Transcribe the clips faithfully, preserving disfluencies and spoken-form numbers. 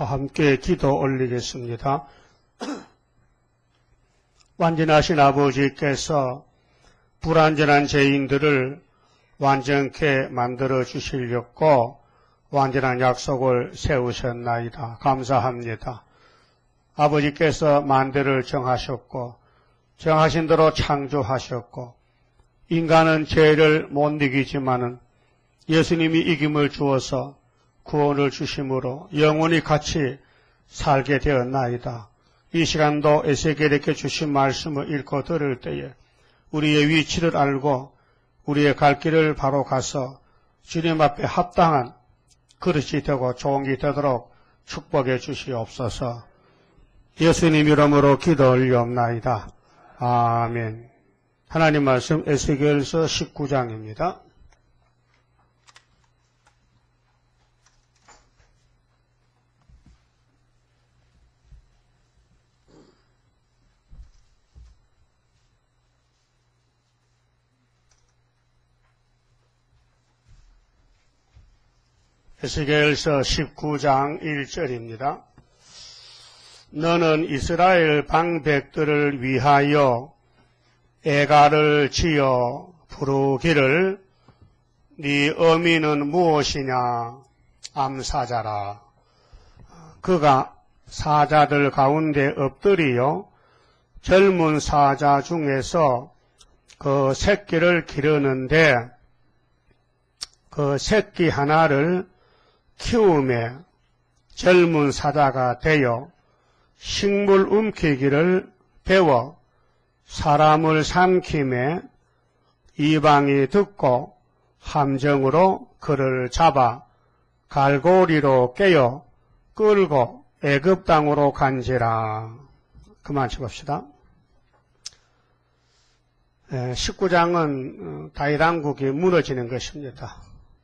함께 기도 올리겠습니다. 완전하신 아버지께서 불완전한 죄인들을 완전케 만들어 주시려고 완전한 약속을 세우셨나이다. 감사합니다. 아버지께서 만대를 정하셨고 정하신 대로 창조하셨고 인간은 죄를 못 이기지만은 예수님이 이김을 주어서 구원을 주심으로 영원히 같이 살게 되었나이다. 이 시간도 에스겔에게 주신 말씀을 읽고 들을 때에 우리의 위치를 알고 우리의 갈 길을 바로 가서 주님 앞에 합당한 그릇이 되고 종이 되도록 축복해 주시옵소서. 예수님 이름으로 기도 올리옵나이다. 아멘. 하나님 말씀 에스겔서 십구 장입니다. 에스겔서 십구 장 일 절입니다. 너는 이스라엘 방백들을 위하여 애가를 지어 부르기를 네 어미는 무엇이냐 암사자라. 그가 사자들 가운데 엎드리어 젊은 사자 중에서 그 새끼를 기르는데 그 새끼 하나를 키움에 젊은 사자가 되어 식물 움키기를 배워 사람을 삼킴에 이방이 듣고 함정으로 그를 잡아 갈고리로 깨어 끌고 애굽 땅으로 간지라. 그만 쳐봅시다. 십구 장은 다윗 왕국이 무너지는 것입니다.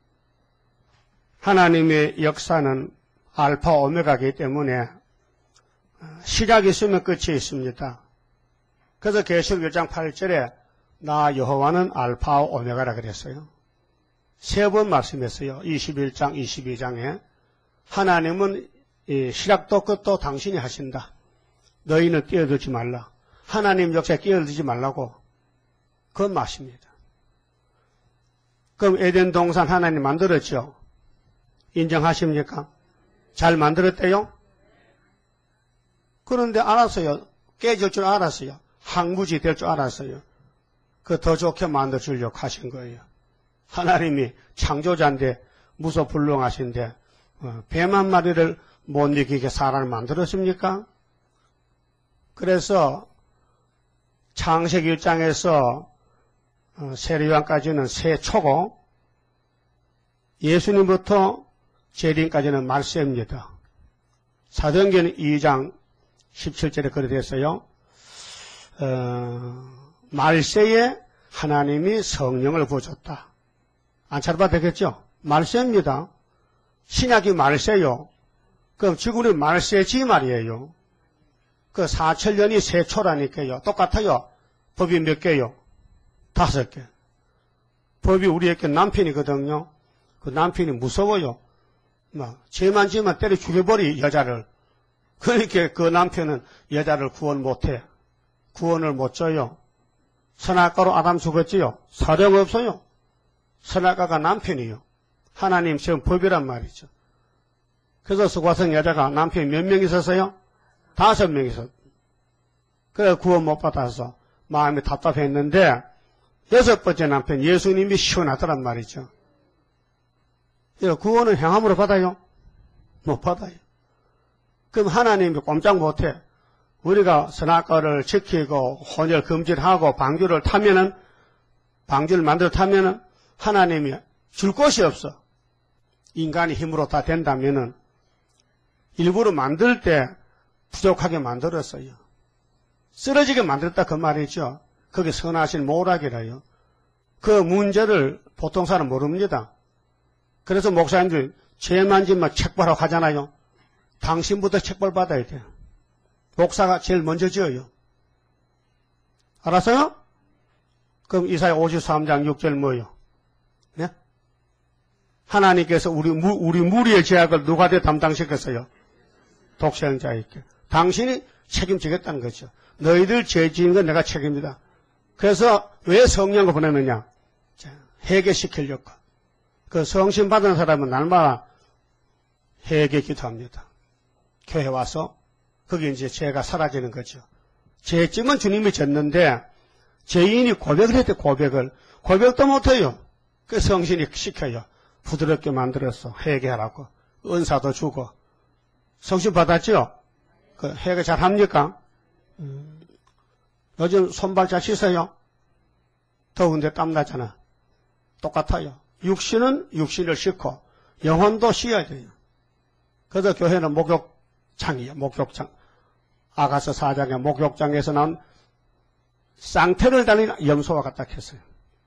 하나님의 역사는 알파 오메가이기 때문에 시작이 있으면 끝이 있습니다. 그래서 계시록 일 장 팔 절에 나 여호와는 알파와 오메가라 그랬어요. 세 번 말씀했어요. 이십일 장, 이십이 장에 하나님은 시작도 끝도 당신이 하신다. 너희는 끼어들지 말라. 하나님 역사에 끼어들지 말라고. 그건 맞습니다. 그럼 에덴 동산 하나님 만들었죠? 인정하십니까? 잘 만들었대요? 그런데 알았어요. 깨질 줄 알았어요. 항무지 될 줄 알았어요. 그 더 좋게 만들어 주려고 하신 거예요. 하나님이 창조자인데 무소불능하신데 어, 뱀 한 마리를 못 이기게 사람을 만들었습니까? 그래서 창세기 일 장에서 어, 세례요한까지는 세초고 예수님부터 재림까지는 말세입니다. 사도행전 이 장 십칠 절에 그렇게 됐어요. 어, 말세에 하나님이 성령을 부어줬다. 안 찾아봐도 되겠죠? 말세입니다. 신약이 말세요. 그럼 지구는 말세지 말이에요. 그 사천 년이 세초라니까요. 똑같아요. 법이 몇 개요? 다섯 개. 법이 우리에게 남편이거든요. 그 남편이 무서워요. 막 죄만 지면 때려 죽여버리 여자를. 그러니까 그 남편은 여자를 구원 못해. 구원을 못 줘요. 선악과로 아담 죽었지요. 사령없어요. 선악과가 남편이요. 하나님 지금 법이란 말이죠. 그래서 수고하신 여자가 남편이 몇 명 있었어요? 다섯 명 있었어요. 그래 구원 못 받아서 마음이 답답했는데 여섯 번째 남편 예수님이 시원하더란 말이죠. 구원을 행함으로 받아요? 못 받아요. 그럼 하나님이 꼼짝 못해. 우리가 선악과를 지키고 혼혈 금지를 하고 방주를 타면은 방주를 만들어 타면은 하나님이 줄 곳이 없어. 인간이 힘으로 다 된다면은 일부러 만들 때 부족하게 만들었어요. 쓰러지게 만들었다 그 말이죠. 그게 선하신 모락이라요. 그 문제를 보통 사람 모릅니다. 그래서 목사님들 죄만 지면 책벌하고 하잖아요. 당신부터 책벌 받아야 돼요. 목사가 제일 먼저 지어요. 알았어요? 그럼 이사야 오십삼 장 육 절 뭐예요? 네? 하나님께서 우리, 무, 우리 무리의 죄악을 누가 돼 담당시켰어요? 독생자에게. 당신이 책임지겠다는 거죠. 너희들 죄 지은 건 내가 책임이다. 그래서 왜 성령을 보내느냐? 회개시키려고. 그 성신 받은 사람은 날마다 회개 기도합니다. 교회 와서 거기 이제 죄가 사라지는 거죠. 죄짐은 주님이 졌는데 죄인이 고백을 했대. 고백을. 고백도 못해요. 그 성신이 시켜요. 부드럽게 만들어서 회개하라고. 은사도 주고. 성신 받았죠? 그 회개 잘 합니까? 음, 요즘 손발 잘 씻어요? 더운데 땀나잖아. 똑같아요. 육신은 육신을 씻고 영혼도 씻어야 돼요. 그래서 교회는 목욕장이에요. 목욕장. 아가서 사 장의 목욕장에서 난 쌍태를 달린 염소와 같다 했어요.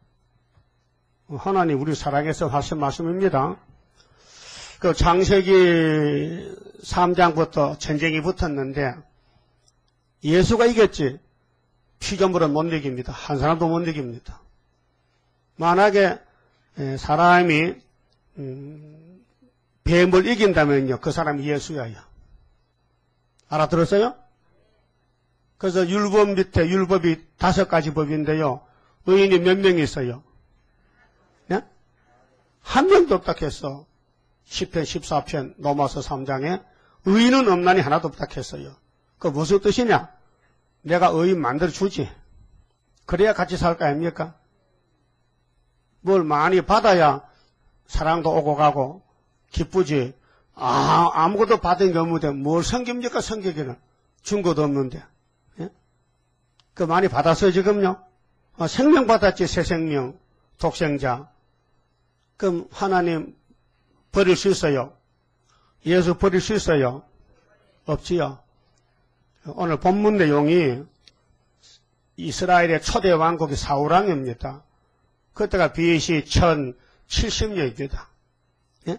하나님 우리 사랑해서 하신 말씀입니다. 그 창세기 삼 장부터 전쟁이 붙었는데 예수가 이겼지 피조물은 못 이깁니다. 한 사람도 못 이깁니다. 만약에 사람이 음, 뱀을 이긴다면요 그 사람이 예수야요. 알아들었어요? 그래서 율법 밑에 율법이 다섯 가지 법인데요. 의인이 몇 명이 있어요? 네? 한 명도 없다 했어. 십 편 십사 편 로마서 삼 장에 의인은 없나니 하나도 없다 했어요. 그 무슨 뜻이냐? 내가 의인 만들어주지. 그래야 같이 살 거 아닙니까? 뭘 많이 받아야 사랑도 오고 가고 기쁘지. 아, 아무것도 받은 게 없는데 뭘 섬깁니까? 섬기기는 준 것도 없는데. 예? 그 많이 받았어요 지금요. 아, 생명 받았지. 새 생명 독생자. 그럼 하나님 버릴 수 있어요? 예수 버릴 수 있어요? 없지요. 오늘 본문 내용이 이스라엘의 초대 왕국이 사울왕입니다. 그때가 비씨 천칠십 년입니다. 예?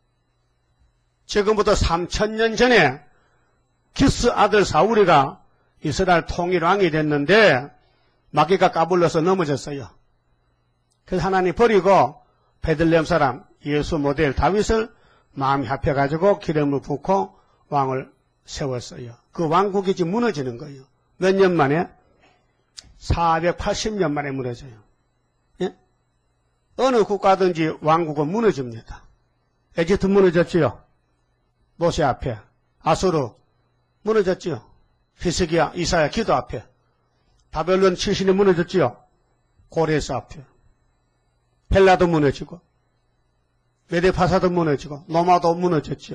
지금부터 삼천 년 전에 기스 아들 사울이가 이스라엘 통일왕이 됐는데 마귀가 까불러서 넘어졌어요. 그래서 하나님 버리고 베들레헴 사람 예수 모델 다윗을 마음이 합해가지고 기름을 붓고 왕을 세웠어요. 그 왕국이 지금 무너지는 거예요. 몇 년 만에? 사백팔십 년 만에 무너져요. 예? 어느 국가든지 왕국은 무너집니다. 에집트 무너졌지요. 모세 앞에. 아수르 무너졌지요. 히스기야, 이사야 기도 앞에. 바벨론 칠신이 무너졌지요. 고레스 앞에. 헬라도 무너지고 메데파사도 무너지고 로마도 무너졌지요.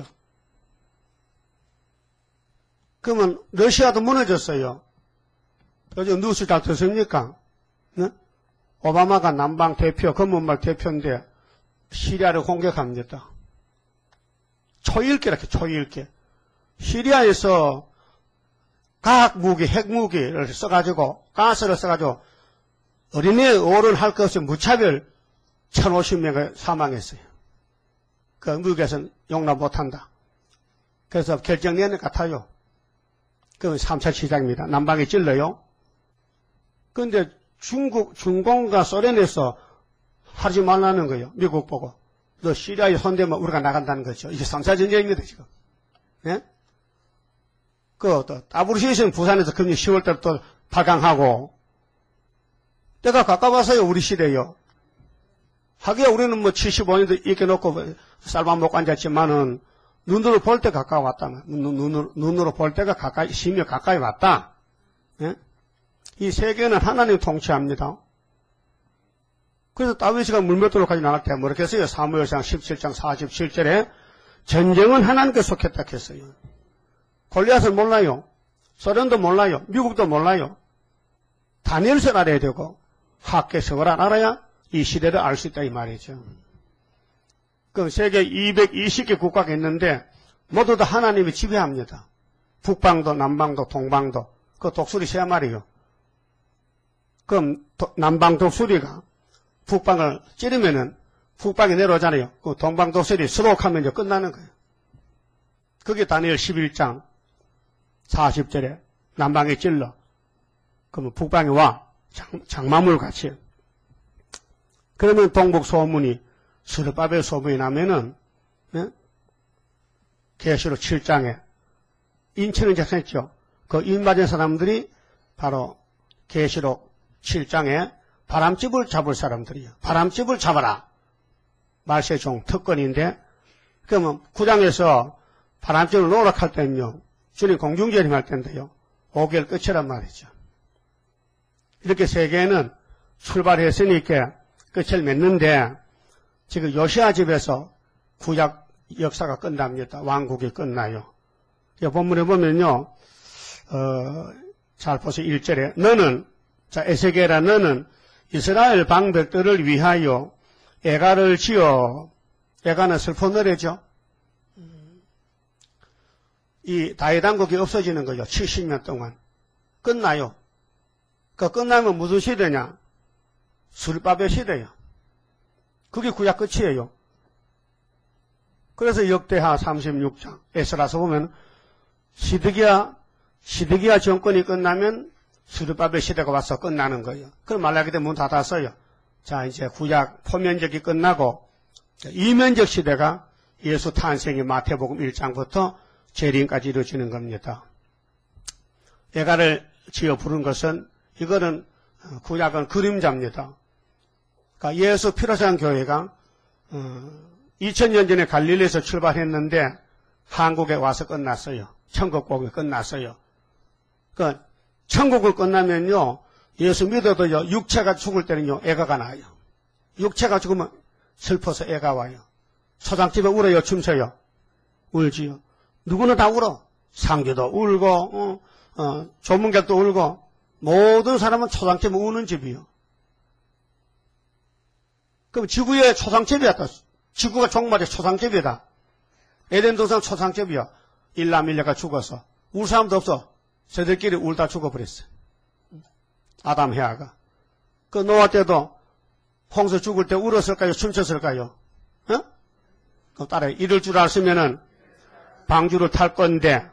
그러면 러시아도 무너졌어요. 요즘 뉴스 잘 듣습니까? 네? 오바마가 남방 대표, 검은말 대표인데 시리아를 공격합니다. 초일계라고 초일계. 시리아에서 과학 무기, 핵 무기를 써가지고 가스를 써가지고 어린애 어른할 것 없이 무차별 천오십 명이 사망했어요. 그 미국에서는 용납 못한다. 그래서 결정 내는 것 같아요. 그건 삼 차 시작입니다. 남방에 찔러요. 그런데 중국, 중공과 소련에서 하지 말라는 거예요. 미국 보고. 너 시리아에 손대면 우리가 나간다는 거죠. 이게 삼 차 전쟁입니다, 지금. 예? 그, 또, 더블유씨씨는 부산에서 금년 시월 달 또 발강하고, 때가 가까워서요, 우리 시대요. 하기야 우리는 뭐 칠십오 년도 이렇게 놓고 쌀밥 먹고 앉았지만은, 눈으로 볼 때 가까워 왔다. 눈, 눈으로, 눈으로 볼 때가 가까이, 심히 가까이 왔다. 예? 이 세계는 하나님 통치합니다. 그래서 다윗이가 물맷돌로까지 나갈 때 뭐라고 했어요? 사무엘상 십칠 장 사십칠 절에 전쟁은 하나님께 속했다 했어요. 골리앗을 몰라요. 소련도 몰라요. 미국도 몰라요. 다니엘서를 알아야 되고 학계서를 알아야 이 시대를 알 수 있다 이 말이죠. 그 세계 이백이십 개 국가가 있는데 모두 다 하나님이 지배합니다. 북방도 남방도 동방도. 그 독수리 세 마리요. 그럼 도, 남방 독수리가 북방을 찌르면은 북방이 내려오잖아요. 그 동방 독수리 수록하면 이제 끝나는 거예요. 그게 다니엘 십일 장 사십 절에 남방에 찔러. 그러면 북방에 와. 장, 장마물 같이. 그러면 동북 소문이 스룹바벨 소문이 나면은 네? 계시록 칠 장에 인천을 작성했죠. 그 인맞은 사람들이 바로 계시록 칠 장에 바람집을 잡을 사람들이요. 바람집을 잡아라. 말세의 종 특권인데, 그러면 구 장에서 바람집을 노력할 때는요, 주님 공중재림할 때인데요, 오 개월 끝이란 말이죠. 이렇게 세계는 출발했으니까 끝을 맺는데, 지금 요시야 집에서 구약 역사가 끝납니다. 왕국이 끝나요. 본문에 보면요, 어, 잘 보세요. 일 절에 너는, 자, 에스겔아 너는 이스라엘 방백들을 위하여 애가를 지어, 애가는 슬픈 노래죠. 이 다윗 왕국이 없어지는 거죠. 칠십 년 동안. 끝나요. 그 끝나면 무슨 시대냐? 술밥의 시대요. 그게 구약 끝이에요. 그래서 역대하 삼십육 장 에스라서 보면 시드기야 시드기야 정권이 끝나면 수르바벨 시대가 와서 끝나는 거예요. 그럼 말라기 때 문 닫았어요. 자, 이제 구약 포면적이 끝나고 이면적 시대가 예수 탄생의 마태복음 일 장부터 재림까지 이루어지는 겁니다. 애가를 지어 부른 것은 이거는 구약은 그림자입니다. 그러니까 예수 피로산 교회가 어, 이천 년 전에 갈릴리에서 출발했는데 한국에 와서 끝났어요. 천국복이 끝났어요. 그러니까 천국을 끝나면요, 예수 믿어도요, 육체가 죽을 때는요, 애가가 나요. 육체가 죽으면 슬퍼서 애가 와요. 초장집에 울어요, 춤춰요? 울지요. 누구나 다 울어. 상주도 울고, 어, 어, 조문객도 울고, 모든 사람은 초장집에 우는 집이요. 그럼 지구의 초상집이었다. 지구가 종말의 초상집이다. 에덴 동산 초상집이야. 일남 일녀가 죽어서. 울 사람도 없어. 저들끼리 울다 죽어버렸어요. 아담 해아가. 그 노아 때도 홍수 죽을 때 울었을까요? 춤췄을까요? 어? 그럼 따라해. 이럴 줄 알았으면은 방주를 탈 건데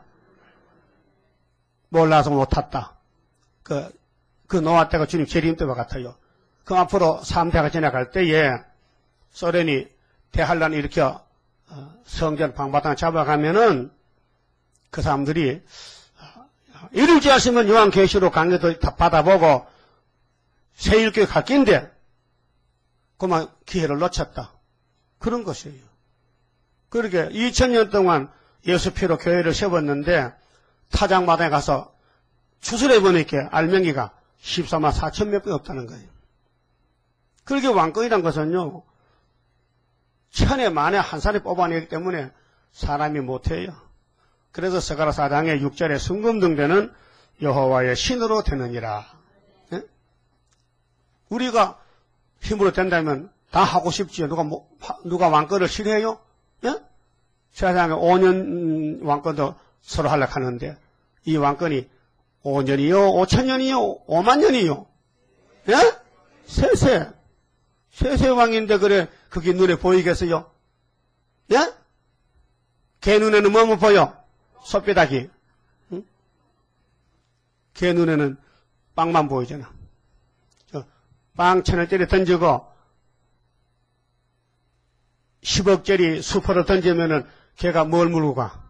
몰라서 못 탔다. 그, 그 노아 때가 주님 재림 때와 같아요. 그 앞으로 삼 대가 지나갈 때에 소련이 대환란을 일으켜 성전 방바닥을 잡아가면은 그 사람들이 이를 지하시면 요한계시록 강의도 다 받아보고 새일교회 갈 긴데 그만 기회를 놓쳤다. 그런 것이에요. 그렇게 이천 년 동안 예수피로 교회를 세웠는데 타작마당에 가서 추설해보니까 알맹이가 십사만 사천 몇 개 없다는 거예요. 그렇게 왕권이란 것은요, 천에 만에 한 사람이 뽑아내기 때문에 사람이 못해요. 그래서 스가랴 사 장의 육 절에 순금등대는 여호와의 신으로 되느니라. 예? 우리가 힘으로 된다면 다 하고 싶지요. 누가 뭐, 누가 왕권을 싫어해요? 예? 세상에 오 년 왕권도 서로 하려고 하는데 이 왕권이 오 년이요, 오천 년이요, 오만 년이요. 예? 세세. 세세 왕인데 그래 그게 눈에 보이겠어요? 예? 개 눈에는 뭐뭐 보여? 솥비닥이. 응? 개 눈에는 빵만 보이잖아. 빵 천 원짜리 던지고 십억짜리 수포를 던지면은 걔가 뭘 물고 가?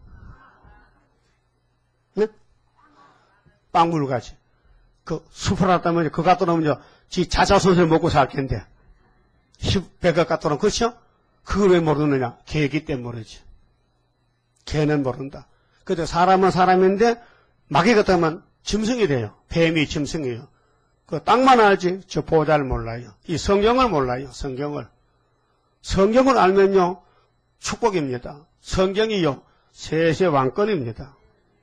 응? 빵 물고 가지. 그 수포를 갖다 그 갖다 놓으면 지 자자손을 먹고 살 텐데. 백억 갖다 놓으면 그렇죠? 그걸 왜 모르느냐? 개이기 때문에 모르지. 개는 모른다. 근데 사람은 사람인데 마귀 같으면 짐승이 돼요. 뱀이 짐승이에요. 그 땅만 알지 저 보호자를 몰라요. 이 성경을 몰라요. 성경을. 성경을 알면요 축복입니다. 성경이요 세세 왕권입니다.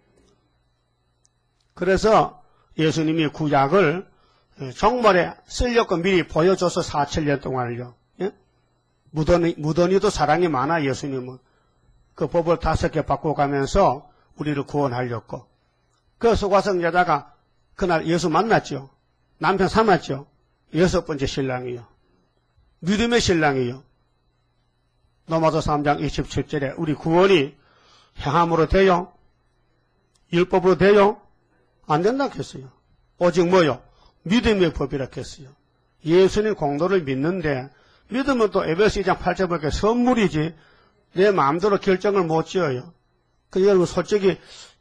그래서 예수님이 구약을 정말에 쓰려고 미리 보여줘서 사천 년 동안을요. 예? 무더니, 무더니도 사랑이 많아 예수님은. 그 법을 다섯 개 바꿔가면서 우리를 구원하려고. 그 소가성 여자가 그날 예수 만났죠. 남편 삼았죠. 여섯 번째 신랑이요. 믿음의 신랑이요. 로마서 삼 장 이십칠 절에 우리 구원이 행함으로 돼요? 율법으로 돼요? 안 된다고 했어요. 오직 뭐요? 믿음의 법이라 했어요. 예수님 공도를 믿는데 믿음은 또 에베소 이 장 팔 절 보니까 선물이지 내 마음대로 결정을 못 지어요. 그 여러분 솔직히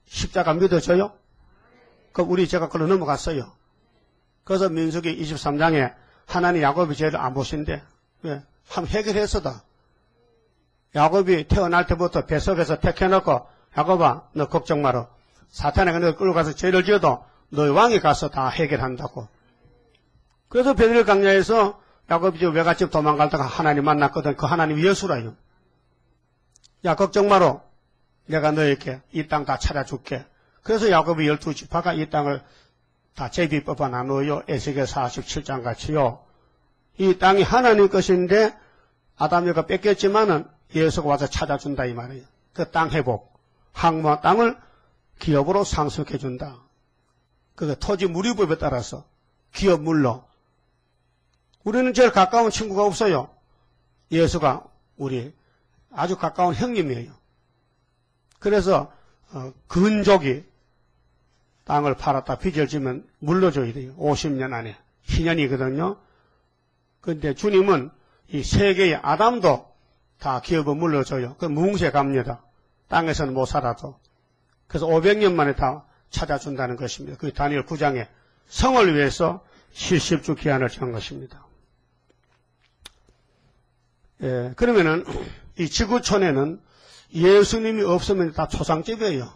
십자가 믿어져요? 그럼 우리 제가 그걸로 넘어갔어요. 그래서 민수기 이십삼 장에 하나님 야곱이 죄를 안 보신대. 왜? 한번 해결했어다. 야곱이 태어날 때부터 뱃속에서 택해놓고 야곱아 너 걱정 마라. 사탄에게 너 끌고 가서 죄를 지어도 너희 왕이 가서 다 해결한다고. 그래서 베드레 강야에서 야곱이 외갓집 도망갈다가 하나님 만났거든. 그 하나님이 예수라요. 야 걱정 마라. 내가 너에게 이 땅 다 찾아줄게. 그래서 야곱이 열두 지파가 이 땅을 다 제비 뽑아 나누어요. 에스겔 사십칠 장 같이요. 이 땅이 하나님 것인데 아담이가 뺏겼지만은 예수가 와서 찾아준다 이 말이에요. 그 땅 회복, 항모한 땅을 기업으로 상속해준다. 그 토지 무리법에 따라서 기업 물로. 우리는 제일 가까운 친구가 없어요. 예수가 우리 아주 가까운 형님이에요. 그래서 어, 근족이 땅을 팔았다 빚을 지면 물러줘야 돼요. 오십 년 안에. 희년이거든요. 그런데 주님은 이 세계의 아담도 다 기업을 물러줘요. 그 무궁세 갑니다. 땅에서는 못 살아도. 그래서 오백 년 만에 다 찾아준다는 것입니다. 그 다니엘 구 장에 성을 위해서 칠십 주 기한을 정한 것입니다. 예, 그러면은 이 지구촌에는 예수님이 없으면 다 초상집이에요.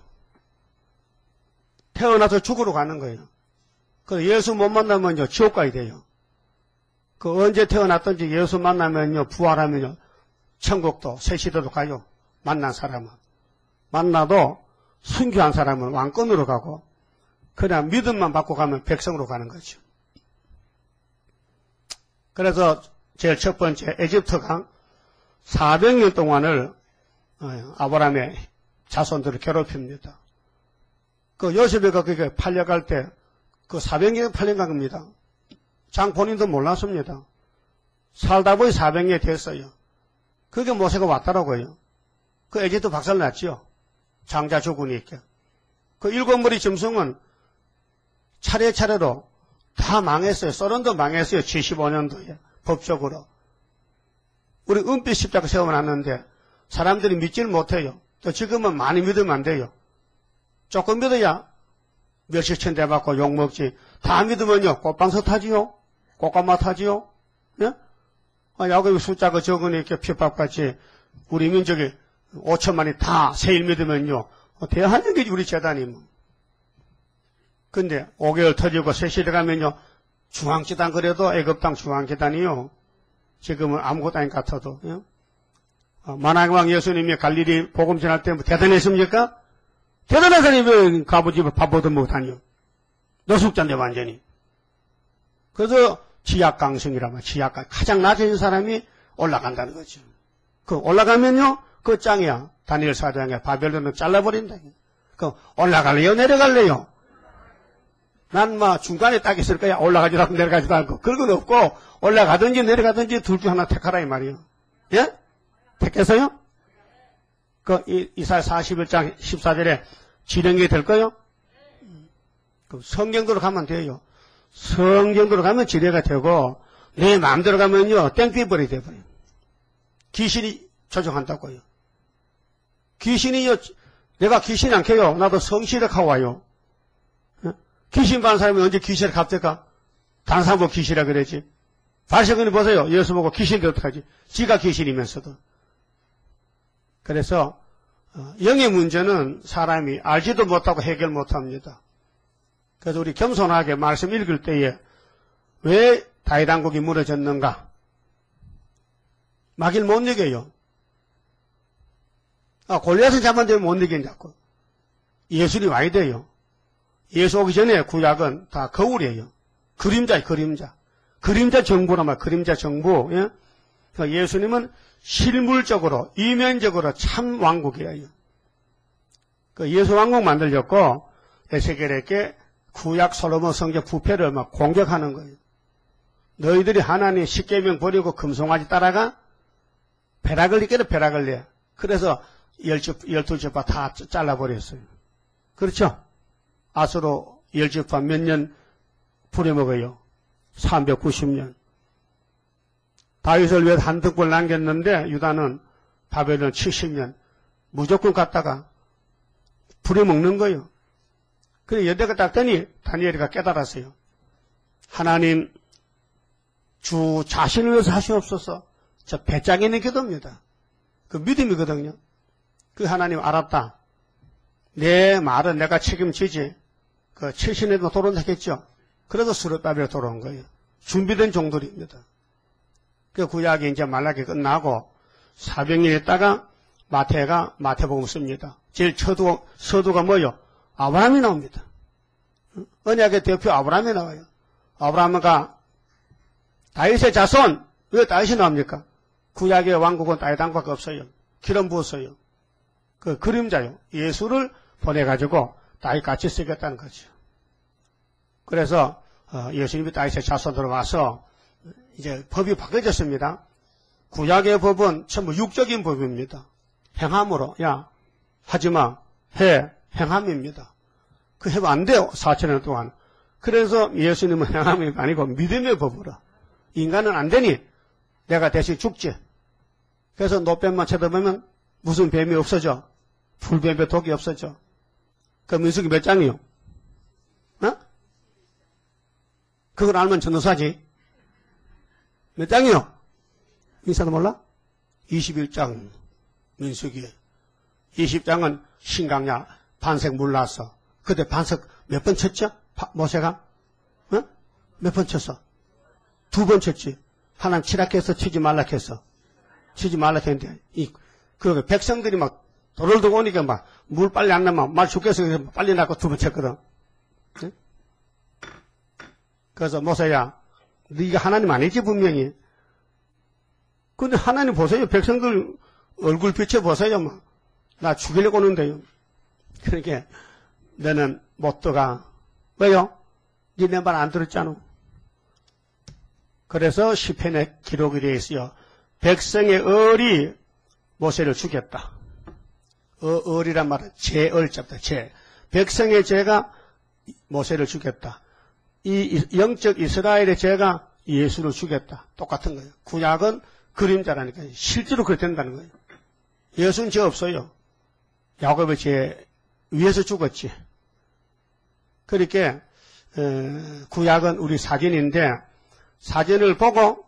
태어나서 죽으러 가는 거예요. 그 예수 못 만나면요 지옥 가야 돼요. 그 언제 태어났든지 예수 만나면요 부활하면요 천국도 새 시대도 가요. 만난 사람은 만나도 순교한 사람은 왕권으로 가고 그냥 믿음만 받고 가면 백성으로 가는 거죠. 그래서 제일 첫 번째 에집트가 사백 년 동안을 아브라함의 자손들을 괴롭힙니다. 그 요셉이가 그게 팔려갈 때 그 사백 년이 팔려간 겁니다. 장 본인도 몰랐습니다. 살다 보니 사백 년이 됐어요. 그게 모세가 왔더라고요. 그 에집트 박살 났지요. 장자 죽으니까. 그 일곱 머리 짐승은 차례차례로 다 망했어요. 소련도 망했어요. 칠십오 년도에 법적으로. 우리 은빛 십자가 세워놨는데 사람들이 믿지를 못해요. 또 지금은 많이 믿으면 안 돼요. 조금 믿어야 몇십천 대 받고 욕먹지. 다 믿으면요 꽃방석 타지요. 꽃가마 타지요. 예? 아, 야곱이 숫자가 적으니까 핍박같이 우리 민족이 오천만이 다 세일 믿으면요 대하는 게 우리 재단이 뭐. 근데 오 개월 터지고 새 시대 가면요 중앙재단 그래도 애굽땅 중앙재단이요 지금은 아무것도 아닌 것 같아도. 예? 어, 만왕왕 예수님이 갈릴리 복음 전할 때 뭐 대단했습니까? 대단한 사람이 가부집을 밥보도 못하니요. 노숙자인데 완전히. 그래서 지약강성이라면 지약강 가장 낮은 사람이 올라간다는 거죠. 그 올라가면요 그 짱이야. 다니엘 사 장에 바벨론을 잘라버린다. 그 올라갈래요 내려갈래요? 난 뭐 중간에 딱 있을 거야. 올라가지도 않고 내려가지도 않고. 그런 건 없고 올라가든지 내려가든지 둘 중 하나 택하라 이 말이에요. 예? 택했어요? 그 이사야 사십일 장 십사 절에 지령이 될 거요? 그 성경대로 가면 돼요. 성경대로 가면 지뢰가 되고 내 마음대로 가면요 땡볕벌이 돼버려요. 귀신이 조종한다고요. 귀신이요 내가 귀신이 안 켜요. 나도 성실하고 와요. 귀신 받은 사람이 언제 귀신을 갑자까? 다른 사람 보고 귀신이라 그러지. 발생근이 보세요. 예수 보고 귀신인데 어떡하지? 지가 귀신이면서도. 그래서 영의 문제는 사람이 알지도 못하고 해결 못합니다. 그래서 우리 겸손하게 말씀 읽을 때에 왜 다윗 왕국이 무너졌는가? 막일 못 이겨요. 아, 골리앗은 잡아내면 못 이긴다고. 예수님 와야 돼요. 예수 오기 전에 구약은 다 거울이에요. 그림자예요, 그림자. 그림자 정부란 말, 그림자 정부. 예? 그러니까 예수님은 실물적으로, 이면적으로 참 왕국이에요. 그 예수 왕국 만들렸고, 에스겔에게 구약 솔로몬 성전 부패를 막 공격하는 거예요. 너희들이 하나님 십계명 버리고 금송아지 따라가? 벼락을 이겨도 벼락을 내. 그래서 열두 지파 다 잘라버렸어요. 그렇죠? 아수로 열 지파 몇 년 부려먹어요? 삼백구십 년. 다윗을 위해 한 득볼 남겼는데 유다는 바벨론 칠십 년 무조건 갔다가 부려먹는 거예요. 그래 여대가 딱 되니 다니엘이가 깨달았어요. 하나님 주 자신을 위해서 하시옵소서. 저 배짱 있는 기도입니다. 그 믿음이거든요. 그 하나님 알았다. 내 말은 내가 책임지지. 그 칠신에도 도론했겠죠. 그래도 수르바벨에 돌아온 거예요. 준비된 종들입니다. 그 구약이 이제 말라기 끝나고 사백 년 있다가 마태가 마태복음 씁니다. 제일 서두, 서두가 뭐요? 아브라함이 나옵니다. 언약의 대표 아브라함이 나와요. 아브라함가 다윗의 자손. 왜 다윗이 나옵니까? 구약의 왕국은 다윗 왕국밖에 없어요. 기름 부었어요. 그 그림자요. 예수를 보내가지고 다윗 같이 쓰겠다는 거죠. 그래서 예수님이 다윗의 자손으로 와서 이제 법이 바뀌어졌습니다. 구약의 법은 전부 육적인 법입니다. 행함으로 야 하지마 해 행함입니다. 그 해도 안 돼요. 사천 년 동안. 그래서 예수님은 행함이 아니고 믿음의 법으로 인간은 안 되니 내가 대신 죽지. 그래서 노뱀만 쳐다보면 무슨 뱀이 없어져? 불뱀의 독이 없어져. 그 민수기 몇 장이요? 어? 그걸 알면 전도사지. 몇 장이요? 인사도 몰라? 이십일 장 민수기. 이십 장은 신강야 반석 몰라서. 그때 반석 몇 번 쳤죠? 모세가? 어? 몇 번 쳤어? 두 번 쳤지. 하나는 치락해서 치지 말라 했어. 치지 말라 했는데, 이, 그 백성들이 막 돌을 두고 오니까 막 물 빨리 안 나면 말 죽겠어. 빨리 낳고 두 번 쳤거든. 네? 그래서 모세야, 네가 하나님 아니지 분명히. 근데 하나님 보세요. 백성들 얼굴 비춰보세요. 막. 나 죽이려고 오는데요. 그러니까 너는 못 들어가. 왜요? 니네 말 안 들었잖아. 그래서 시편에 기록이 되어 있어요. 백성의 얼이 모세를 죽였다. 어, 얼이란 말은 죄얼자다. 죄. 백성의 죄가 모세를 죽였다. 이 영적 이스라엘의 죄가 예수를 죽였다. 똑같은 거예요. 구약은 그림자라니까 실제로 그렇게 된다는 거예요. 예수는 죄 없어요. 야곱의 죄 위에서 죽었지. 그렇게 어, 구약은 우리 사진인데 사진을 보고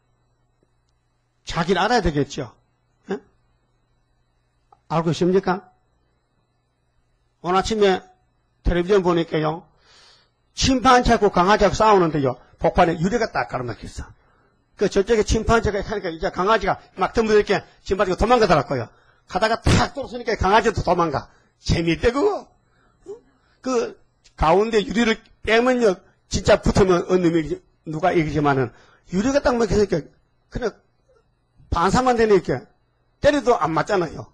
자기를 알아야 되겠죠. 에? 알고 있습니까? 오늘 아침에 텔레비전 보니까요. 침판지하고 강아지하고 싸우는데요. 복판에 유리가 딱 깔아막혔어. 그 저쪽에 침판지가 하니까 이제 강아지가 막 덤벼들게 침판지가 도망가더라고요. 가다가 탁 떨어지니까 강아지도 도망가. 재미있대 그거. 그 가운데 유리를 빼면요. 진짜 붙으면 어느 놈이 누가 이기지만은 유리가 딱 막혀서 그냥 반사만 되니까 때려도 안 맞잖아요.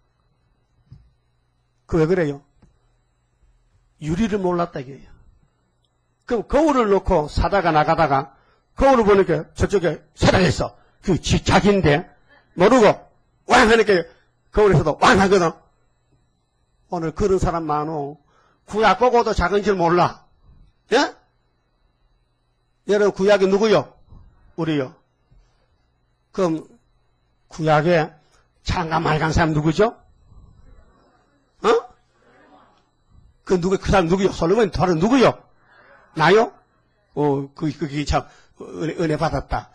그 왜 그래요? 유리를 몰랐다 이게요. 그럼 거울을 놓고 사다가 나가다가 거울을 보니까 저쪽에 사다가 있어. 그 지, 자기인데 모르고 왕 하니까 거울에서도 왕 하거든. 오늘 그런 사람 많어. 구약 보고도 작은 줄 몰라. 예? 여러분 구약이 누구요? 우리요. 그럼 구약에 장가 많이 간 사람 누구죠? 어? 그 누구 그 사람 누구요? 솔로몬 다른 누구요? 나요? 어, 그 그게 참 은혜, 은혜 받았다.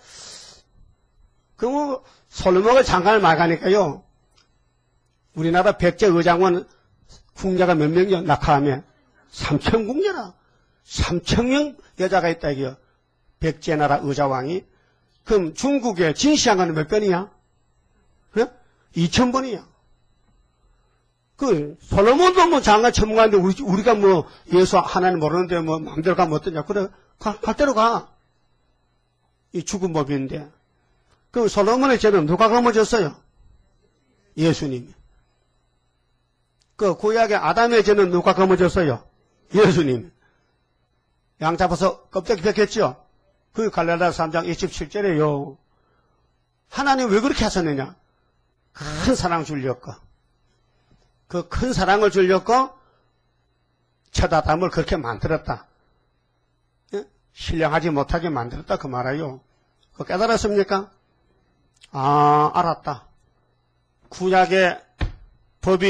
그럼 솔로몬을 장가를 많이 가니까요. 우리나라 백제 의장원 궁녀가 몇 명이요? 낙하하면 삼천 궁녀라. 삼천 명 여자가 있다 이게요. 백제 나라 의자왕이. 그럼 중국에 진시황은 몇 번이야? 그래? 이천 번이야. 그 솔로몬도 뭐 장가 전문가인데 우리, 우리가 뭐 예수 하나님 모르는데 뭐 마음대로 가면 어떠냐? 그래 가, 갈 대로 가. 이 죽은 법인데. 그 솔로몬의 죄는 누가 거머졌어요? 예수님이. 그 구약의 아담의 죄는 누가 거머졌어요? 예수님. 양 잡아서 껍데기 벗겼죠? 그 갈라디아 삼 장 이십칠 절에요. 하나님 왜 그렇게 하셨느냐? 큰 사랑 주려고. 그 큰 사랑을 주려고 첫 아담을 그렇게 만들었다. 예? 신령하지 못하게 만들었다 그 말이에요. 그 깨달았습니까? 아 알았다. 구약의 법이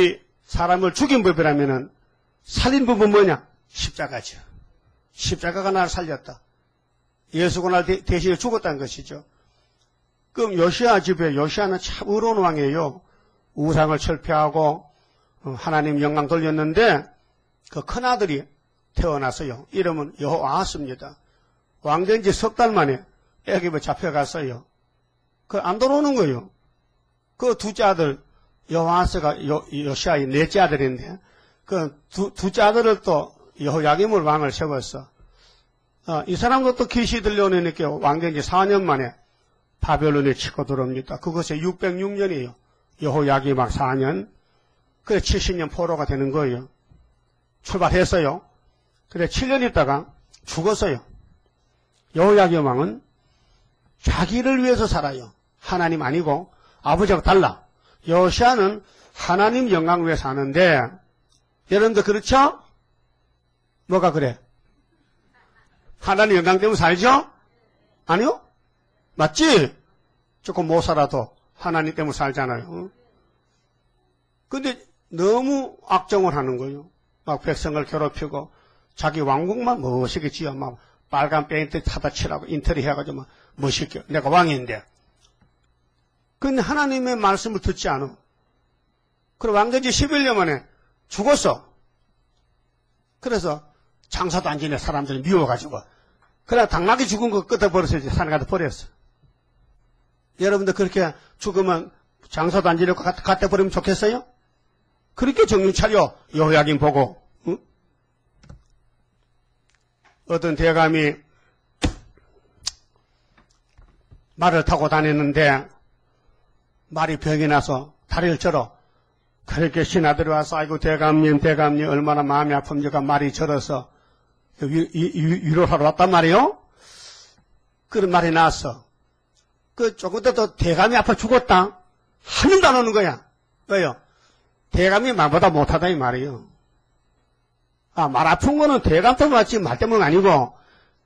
사람을 죽인 법이라면은 살린 법은 뭐냐? 십자가죠. 십자가가 나를 살렸다. 예수가 나를 대신에 죽었다는 것이죠. 그럼 요시야 집에, 요시야는 참 의로운 왕이에요. 우상을 철폐하고 하나님 영광 돌렸는데 그 큰아들이 태어났어요. 이름은 여호아하스입니다. 왕된 지 석 달 만에 애굽에 잡혀갔어요. 그 안 돌아오는 거예요. 그 둘째 아들 여호아하스가 요시야의 넷째 아들인데 그 두, 둘째 아들을 또 여호야김을 왕을 세웠어. 어, 이 사람도 또 계시 들려오니까 왕된 지 사 년 만에 바벨론에 치고 들어옵니다. 그것이 육백육 년이에요. 여호야김 왕 사 년. 그래 칠십 년 포로가 되는 거예요. 출발했어요. 그래 칠 년 있다가 죽었어요. 여호야김 왕은 자기를 위해서 살아요. 하나님 아니고 아버지하고 달라. 요시야는 하나님 영광 위해 사는데 여러분들 그렇죠? 뭐가 그래? 하나님 영광 때문에 살죠? 아니요? 맞지? 조금 못 살아도 하나님 때문에 살잖아요. 응? 근데 너무 악정을 하는 거예요. 막 백성을 괴롭히고 자기 왕국만 멋있게 지어 막 빨간 페인트 타다 칠하고 인테리어 해가지고 막 멋있게 내가 왕인데 근데 하나님의 말씀을 듣지 않아. 그리고 왕된지 십일 년 만에 죽었어. 그래서 장사도 안 지내 사람들이 미워가지고 그래 당나귀 죽은 거 끝에 버려서 이제 산에 가서 버렸어. 여러분들 그렇게 죽으면 장사도 안 지내고 갖다 버리면 좋겠어요? 그렇게 정신 차려. 여호야김 보고. 응? 어떤 대감이 말을 타고 다녔는데 말이 병이 나서 다리를 절어. 그렇게 신하들이 와서 아이고 대감님 대감님 얼마나 마음이 아픕니까? 말이 절어서 위, 위, 위로를 하러 왔단 말이에요. 그런 말이 나왔어. 그 조금 더 대감이 아파 죽었다. 한 놈도 안 오는 거야. 왜요? 대감이 말보다 못하다 이 말이에요. 아, 말 아픈 거는 대감 때문에 왔지 말 때문은 아니고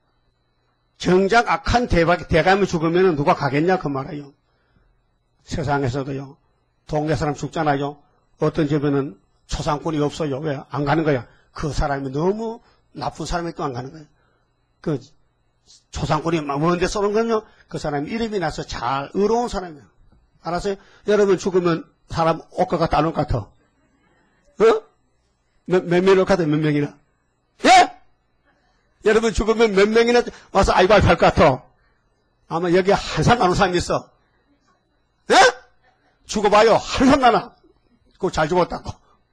정작 악한 대박, 대감이 죽으면 누가 가겠냐 그 말이에요. 세상에서도요. 동네 사람 죽잖아요. 어떤 집에는 초상권이 없어요. 왜? 안 가는 거야. 그 사람이 너무 나쁜 사람이 또 안 가는 거예요. 그 초상권이 먼데 쏘는 건요. 그 사람이 이름이 나서 잘 의로운 사람이에요. 알았어요? 여러분 죽으면 사람 옷가 같다 안 옷 같아? 어? 몇, 몇 명을 같아? 몇 명이나? 예? 여러분 죽으면 몇 명이나 와서 아이고 아이고 할 것 같아? 아마 여기 한 사람 안 온 사람이 있어. 예? 죽어봐요. 한 사람 나나. 그거 잘 죽었다고.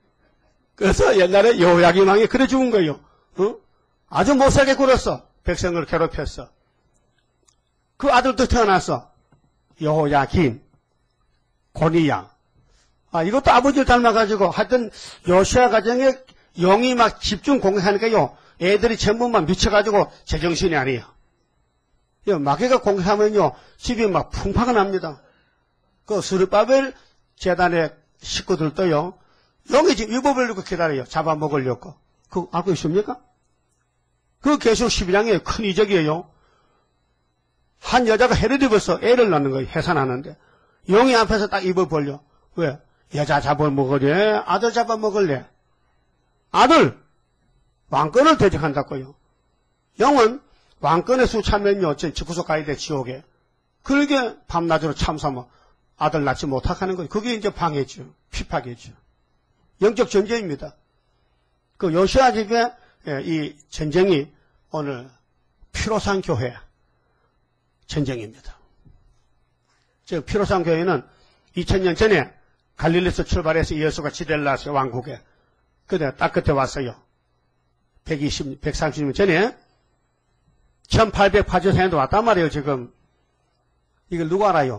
그래서 옛날에 여호야김 왕이 그래 죽은 거예요. 어? 아주 못살게 굴었어. 백성을 괴롭혔어. 그 아들도 태어났어. 여호야김, 고니야. 아, 이것도 아버지를 닮아가지고 하여튼 요시야 가정에 영이 막 집중 공격하니까요. 애들이 전부 막 미쳐가지고 제정신이 아니에요. 마귀가 공격하면요. 집이 막 풍파가 납니다. 그 스룹바벨 재단의 식구들도요. 영이 지금 율법을 놓고 기다려요. 잡아먹으려고. 그거 알고 있습니까? 그 계속 십일 장이에요. 큰 이적이에요. 한 여자가 해를 입어서 애를 낳는 거예요. 해산하는데. 영이 앞에서 딱 입을 벌려. 왜? 여자 잡아먹으래? 아들 잡아먹을래? 아들! 왕권을 대적한다고요. 영은 왕권에 수차면요. 집구석 가야 돼, 지옥에. 그러게 밤낮으로 참삼아 아들 낳지 못하는 거예요. 그게 이제 방해죠. 피파계죠. 영적 전쟁입니다. 그 요시야 집에 이 전쟁이 오늘 피로산 교회 전쟁입니다. 즉 피로산 교회는 이천 년 전에 갈릴리에서 출발해서 예수가 지대를 나서 왕국에 그때 딱 그때 왔어요. 백이십, 백삼십 년 전에 천팔백팔십사 년도 왔단 말이에요. 지금 이걸 누구 알아요?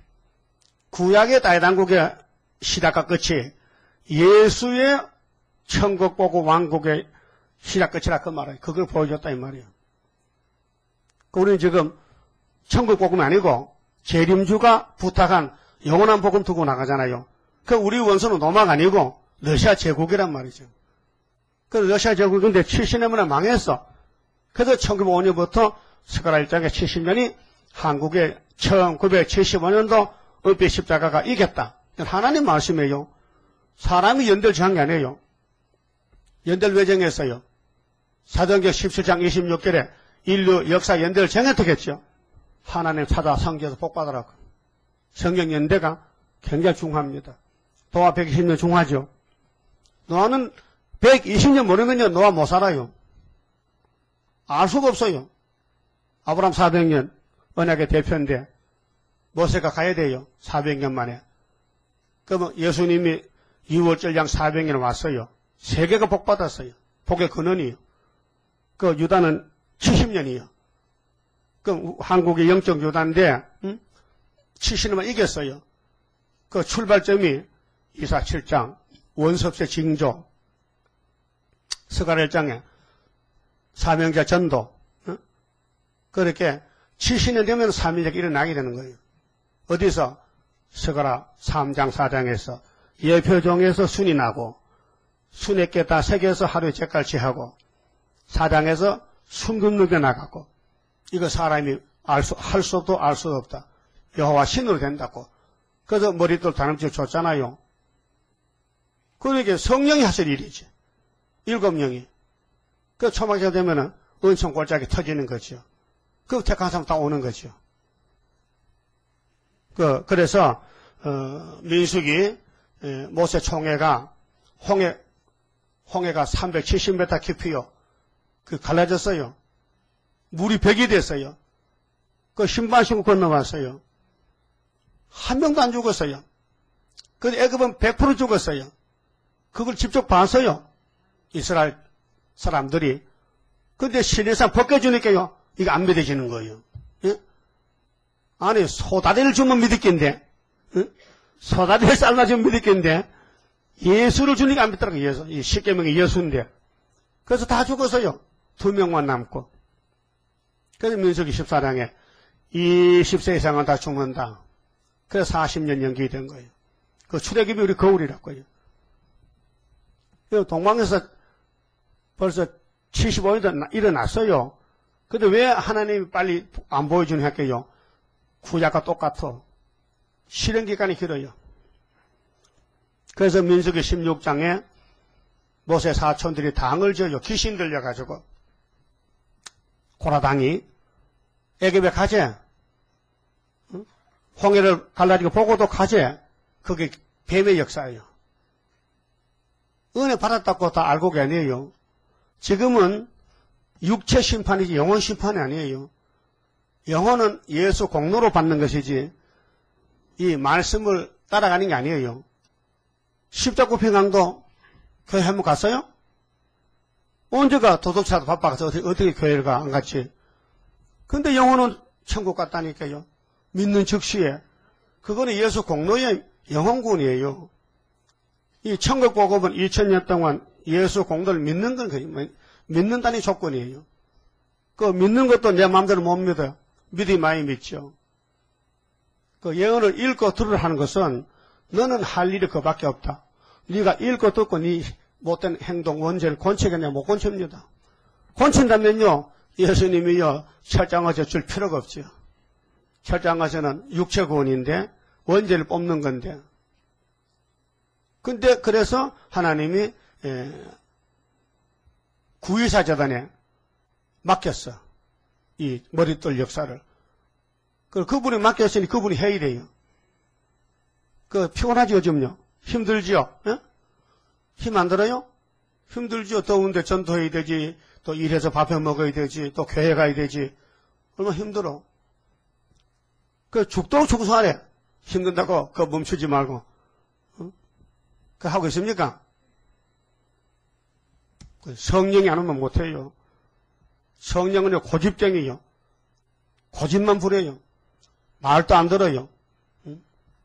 구약의 다윗왕국의 시작과 끝이 예수의 천국 보고 왕국의 시작 끝이라 그 말이에요. 그걸 보여줬다 이 말이에요. 우리는 지금 천국 복음이 아니고 재림주가 부탁한 영원한 복음 두고 나가잖아요. 그 우리 원수는 로마가 아니고 러시아 제국이란 말이죠. 그 러시아 제국인데 칠십 년 만에 망했어. 그래서 천구백오 년부터 스가랴 일 장의 칠십 년이 한국의 천구백칠십오 년도 은빛 십자가가 이겼다. 하나님 말씀이에요. 사람이 연대를 정한 게 아니에요. 연대를 왜 정했어요? 사도행전 십칠 장 이십육 절에 인류 역사 연대를 정했겠죠. 하나님 찾아 성경에서 복받으라고. 성경 연대가 굉장히 중요합니다. 노아 백이십 년 중요하죠. 노아는 백이십 년 모르는 건 노아 못 살아요. 알 수가 없어요. 아브라함 사백 년 언약의 대표인데 모세가 가야 돼요. 사백 년 만에. 그러면 예수님이 유월절 양 사백 년 왔어요. 세계가 복받았어요. 복의 근원이요. 그 유다는 칠십 년이요. 그 한국의 영적 유다인데 응? 칠십 년만 이겼어요. 그 출발점이 이사 칠 장 원섭세 징조 스가랴 일 장에 사명자 전도 응? 그렇게 칠십 년 되면 사명자가 일어나게 되는 거예요. 어디서? 스가랴 삼 장 사 장에서 예표종에서 순이 나고 순에 깼다 새겨서 하루에 죗갈치 하고 사 장에서 순금누게 나가고 이거 사람이 알 수, 할 수 없도 알 수 없다. 여호와 신으로 된다고. 그래서 머리들 다름쥐 줬잖아요. 그러니까 성령이 하실 일이지. 일곱 명이. 그 초막이 되면은 은총 골짜기 터지는 거죠. 그 택한 사람 다 오는 거죠. 그, 그래서, 어, 민수기, 에, 모세 총회가 홍해, 홍해가 삼백칠십 미터 깊이요. 그 갈라졌어요. 물이 백이 됐어요. 그 신발 신고 건너왔어요. 한 명도 안 죽었어요. 그 애굽은 백 퍼센트 죽었어요. 그걸 직접 봤어요. 이스라엘 사람들이. 근데 신뢰상 벗겨주니까요. 이거 안 믿어지는 거예요. 예? 아니, 소다리를 주면 믿었겠는데, 예? 소다리를 삶아주면 믿었겠는데, 예수를 주니까 안 믿더라고요. 예수. 이 십계명이 예수인데. 그래서 다 죽었어요. 두 명만 남고. 그래서 민수기 십사 장에 이십 세 이상은 다 죽는다. 그래서 사십 년 연기된 거예요. 그 출애굽이 우리 거울이라고요. 동방에서 벌써 칠십오 년 일어났어요. 근데 왜 하나님이 빨리 안 보여주는 할게요? 구약과 똑같아. 실행기간이 길어요. 그래서 민수기 십육 장에 모세 사촌들이 당을 지어요. 귀신 들려가지고. 고라당이 애굽에 가재. 응? 홍해를 갈라지고 보고도 가재. 그게 뱀의 역사예요. 은혜 받았다고 다 알고 게 아니에요. 지금은 육체 심판이지 영혼 심판이 아니에요. 영혼은 예수 공로로 받는 것이지 이 말씀을 따라가는 게 아니에요. 십자구 평강도 교회 한번 갔어요? 언제가 도덕차도 바빠서 어떻게, 어떻게 교회를 가, 안 갔지? 근데 영혼은 천국 갔다니까요. 믿는 즉시에. 그거는 예수 공로의 영혼군이에요. 이 천국 복음은 이천 년 동안 예수 공로를 믿는 건 거예요. 믿는다는 조건이에요. 그 믿는 것도 내 마음대로 못 믿어요. 믿이 많이 믿죠. 그 예언을 읽고 들으라 하는 것은 너는 할 일이 그밖에 없다. 네가 읽고 듣고 네 못된 행동 원죄를 권치겠냐 못 권칩니다. 권친다면요 예수님이요 철장어제 줄 필요가 없죠. 철장어제는 육체 구원인데 원죄를 뽑는 건데. 근데 그래서 하나님이 에, 구의사 재단에 맡겼어. 이 머릿돌 역사를. 그 그분이 맡겼으니 그분이 해야 돼요. 그 피곤하지 요즘요. 힘들지요. 에? 힘 안 들어요? 힘들지요. 더운데 전도해야 되지. 또 일해서 밥해 먹어야 되지. 또 교회 가야 되지. 얼마나 힘들어. 그 죽도록 충성하래. 힘든다고 그거 멈추지 말고. 어? 그 하고 있습니까? 성령이 안 오면 못해요. 성령은 고집쟁이요. 고집만 부려요. 말도 안 들어요. 응?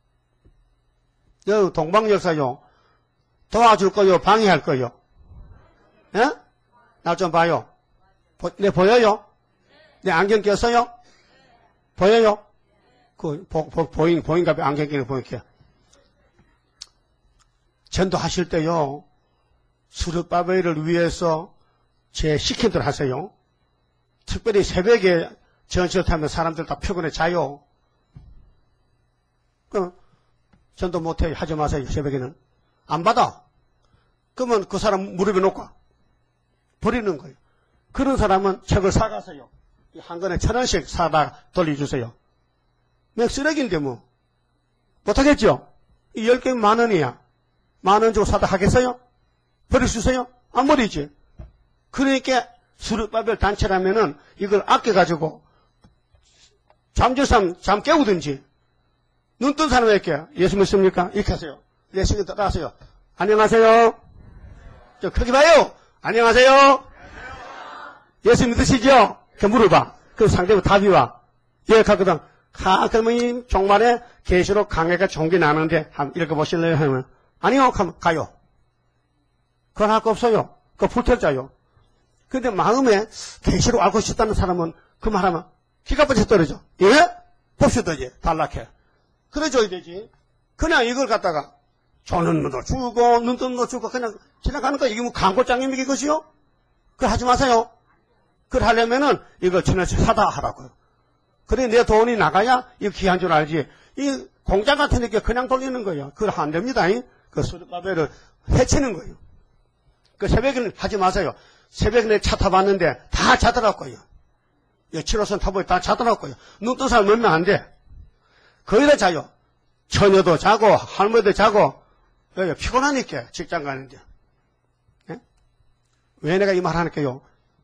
여기 동방역사요. 도와줄 거요? 방해할 거요? 예? 나 좀 봐요. 보, 내 보여요? 내 안경 꼈어요? 보여요? 그, 보, 보, 보잉, 보잉갑에 안경 끼는 보잉게. 전도하실 때요. 수르바벨을 위해서 제 시킨 대로 하세요. 특별히 새벽에 전철 타면 사람들 다 피곤해 자요. 그 전도 못해 하지 마세요. 새벽에는. 안 받아. 그러면 그 사람 무릎에 놓고 버리는 거예요. 그런 사람은 책을 사가서요. 한 권에 천 원씩 사다 돌려주세요. 몇 쓰레기인데 뭐. 못하겠죠? 이 열 개면 만 원이야. 만 원 주고 사다 하겠어요? 버릴 수 있어요? 안 버리지. 그러니까 수르바벨 단체라면은 이걸 아껴가지고 잠들 사람 잠 깨우든지 눈 뜬 사람에게 예수 믿습니까? 이렇게 하세요. 예수님 따라하세요. 안녕하세요. 저 크게 봐요. 안녕하세요. 예수 믿으시죠? 이렇게 물어봐. 그럼 상대방 답이 와. 예, 가거든. 하, 그러면 종말에 계시록 강해가 종기 나는데 이렇게 보실래요? 하면 아니요. 하면 가요. 그건 할 거 없어요. 그거 불태자요. 근데 마음에 계시록 알고 싶다는 사람은 그 말하면 기가 빠져 떨어져. 예? 봅시다, 이제. 단락해. 그래줘야 되지. 그냥 이걸 갖다가 조는 눈도 주고, 눈 뜨는 거 주고, 그냥 지나가는 거, 이게 뭐 광고장님이 이것이요? 그걸 하지 마세요. 그걸 하려면은 이거 천원씩 사다 하라고요. 그래, 내 돈이 나가야 이거 귀한 줄 알지. 이 공장 같은 데 그냥 돌리는 거예요. 그걸 안 됩니다. 그 수르바벨을 해치는 거예요. 그 새벽에는 하지 마세요. 새벽에 차 타봤는데 다 자더라고요. 칠 호선 타보니 다 자더라고요. 눈 뜬 사람 몇 명 안 돼. 거의 다 자요. 처녀도 자고 할머니도 자고 피곤하니까 직장 가는데. 네? 왜 내가 이 말 하니까요.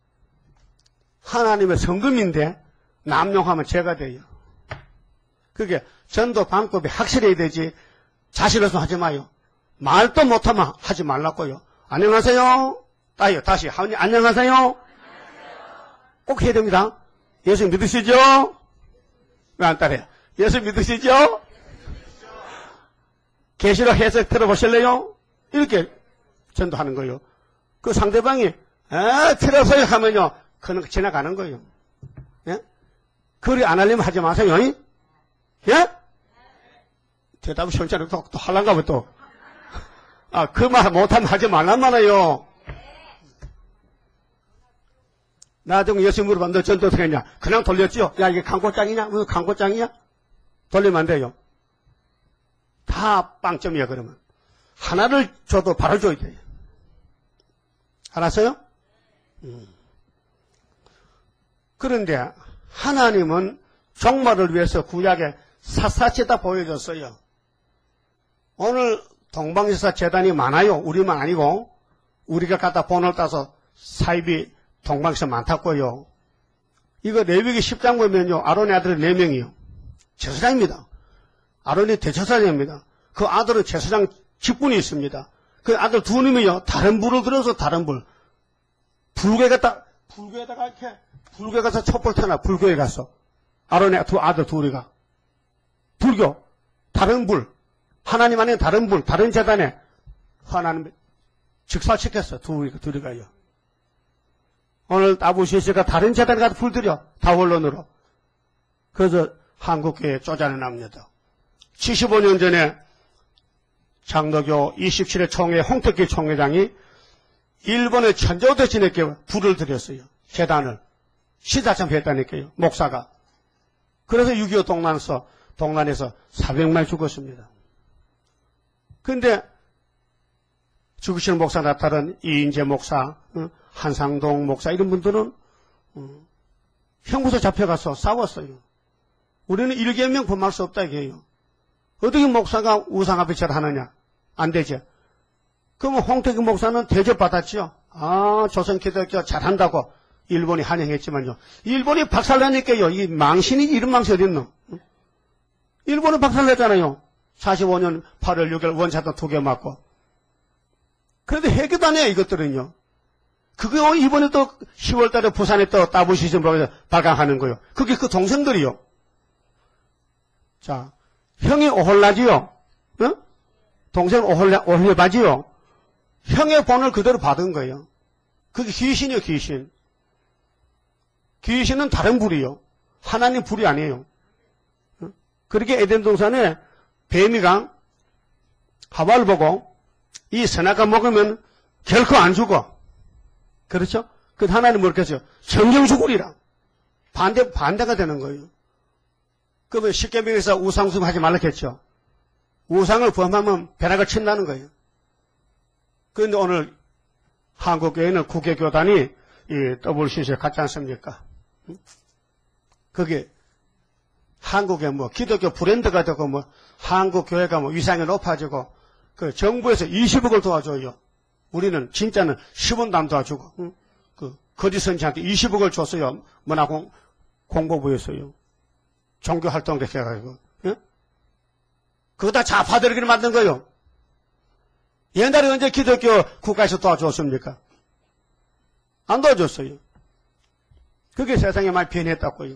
하나님의 성금인데 남용하면 죄가 돼요. 그게 전도 방법이 확실해야 되지. 자신 없으면 하지 마요. 말도 못하면 하지 말라고요. 안녕하세요. 따요. 다시 하니 안녕하세요. 꼭 해야 됩니다. 예수 믿으시죠? 왜 안 따라요? 예수 믿으시죠? 계시록 해석 들어보실래요? 이렇게 전도하는 거예요. 그 상대방이 에 필요 없어요 하면요. 그는 지나가는 거예요. 예? 그리 안 하려면 하지 마세요. 예? 대답이 시원찮아요. 또, 또 하려는가 봐 또. 아, 그 말 못하면 하지 말란 말이에요. 나중에 예수 물어봤는데 너 전도 어떻게 했냐? 그냥 돌렸죠? 야, 이게 광고장이냐? 무슨 광고장이냐? 돌리면 안 돼요. 다 빵점이야, 그러면. 하나를 줘도 바로 줘야 돼요. 알았어요? 음. 그런데 하나님은 종말을 위해서 구약에 샅샅이 다 보여줬어요. 오늘 동방제사 재단이 많아요. 우리만 아니고 우리가 갖다 번호를 따서 사입이 동방에서 많다고요. 이거 레위기 십 장 보면요. 아론의 아들이 네 명이요. 제사장입니다. 아론이 대제사장입니다. 그 아들은 제사장 직분이 있습니다. 그 아들 두 놈이요. 다른 불을 들어서 다른 불. 불교에 갔다, 불교에다가 이렇게, 불교에 가서 촛불 켜놔. 불교에 가서. 아론의 두 아들 둘이가. 불교. 다른 불. 하나님 안에 다른 불. 다른 재단에 하나님 직사시켰어. 둘이, 둘이가요. 오늘 아부시스가 다른 재단에 가서 불 들여. 다원론으로. 그래서 한국교회에 쫓아내납니다. 칠십오 년 전에 장로교 이십칠 회 총회 홍택기 총회장이 일본의 천조 대신에게 불을 들였어요. 재단을. 시사참 했다니까요. 목사가. 그래서 육이오 동란에서, 동란에서 사백만 죽었습니다. 근데 죽으시는 목사 나타난 이인재 목사, 한상동 목사 이런 분들은 형무소 잡혀가서 싸웠어요. 우리는 일개명 범할 수 없다 이게요. 어떻게 목사가 우상 앞에 절하느냐? 안 되죠. 그러면 홍택기 목사는 대접받았죠. 아, 조선 기독교 잘한다고 일본이 환영했지만요. 일본이 박살나니까요. 이 망신이 이런 망신 어딨노? 일본은 박살냈잖아요. 사십오 년 팔월 육일 원자도 두 개 맞고. 그런데 해결도 안 해요, 이것들은요. 그게 이번에 또 시월 달에 부산에 또 따부시즌으로 발광하는 거예요. 그게 그 동생들이요. 자, 형이 오홀라지요. 어? 동생 오홀라, 오홀바지요. 형의 본을 그대로 받은 거예요. 그게 귀신이요, 귀신. 귀신은 다른 불이요. 하나님 불이 아니에요. 어? 그렇게 에덴 동산에 뱀이가 하와를 보고 이 선악과 먹으면 결코 안 죽어. 그렇죠? 그 하나님 뭐렇게 했어요? 성경 죽으리라. 반대, 반대가 되는 거예요. 그러면 십계명에서 우상숭 하지 말라 했죠. 우상을 범하면 벼락을 친다는 거예요. 그런데 오늘 한국교회는 국외교단이 이 더블유씨씨에 갔지 않습니까? 그게 한국의 뭐 기독교 브랜드가 되고 뭐 한국교회가 뭐 위상이 높아지고 그 정부에서 이십억을 도와줘요. 우리는 진짜는 십 원도 안 도와주고 응? 그 거짓 선지한테 이십억을 줬어요. 문화공 공보부에서요. 종교활동 이렇게 해가지고 응? 그거 다 좌파들에게 만든 거예요. 옛날에 언제 기독교 국가에서 도와줬습니까? 안 도와줬어요. 그게 세상에 많이 변했다고요.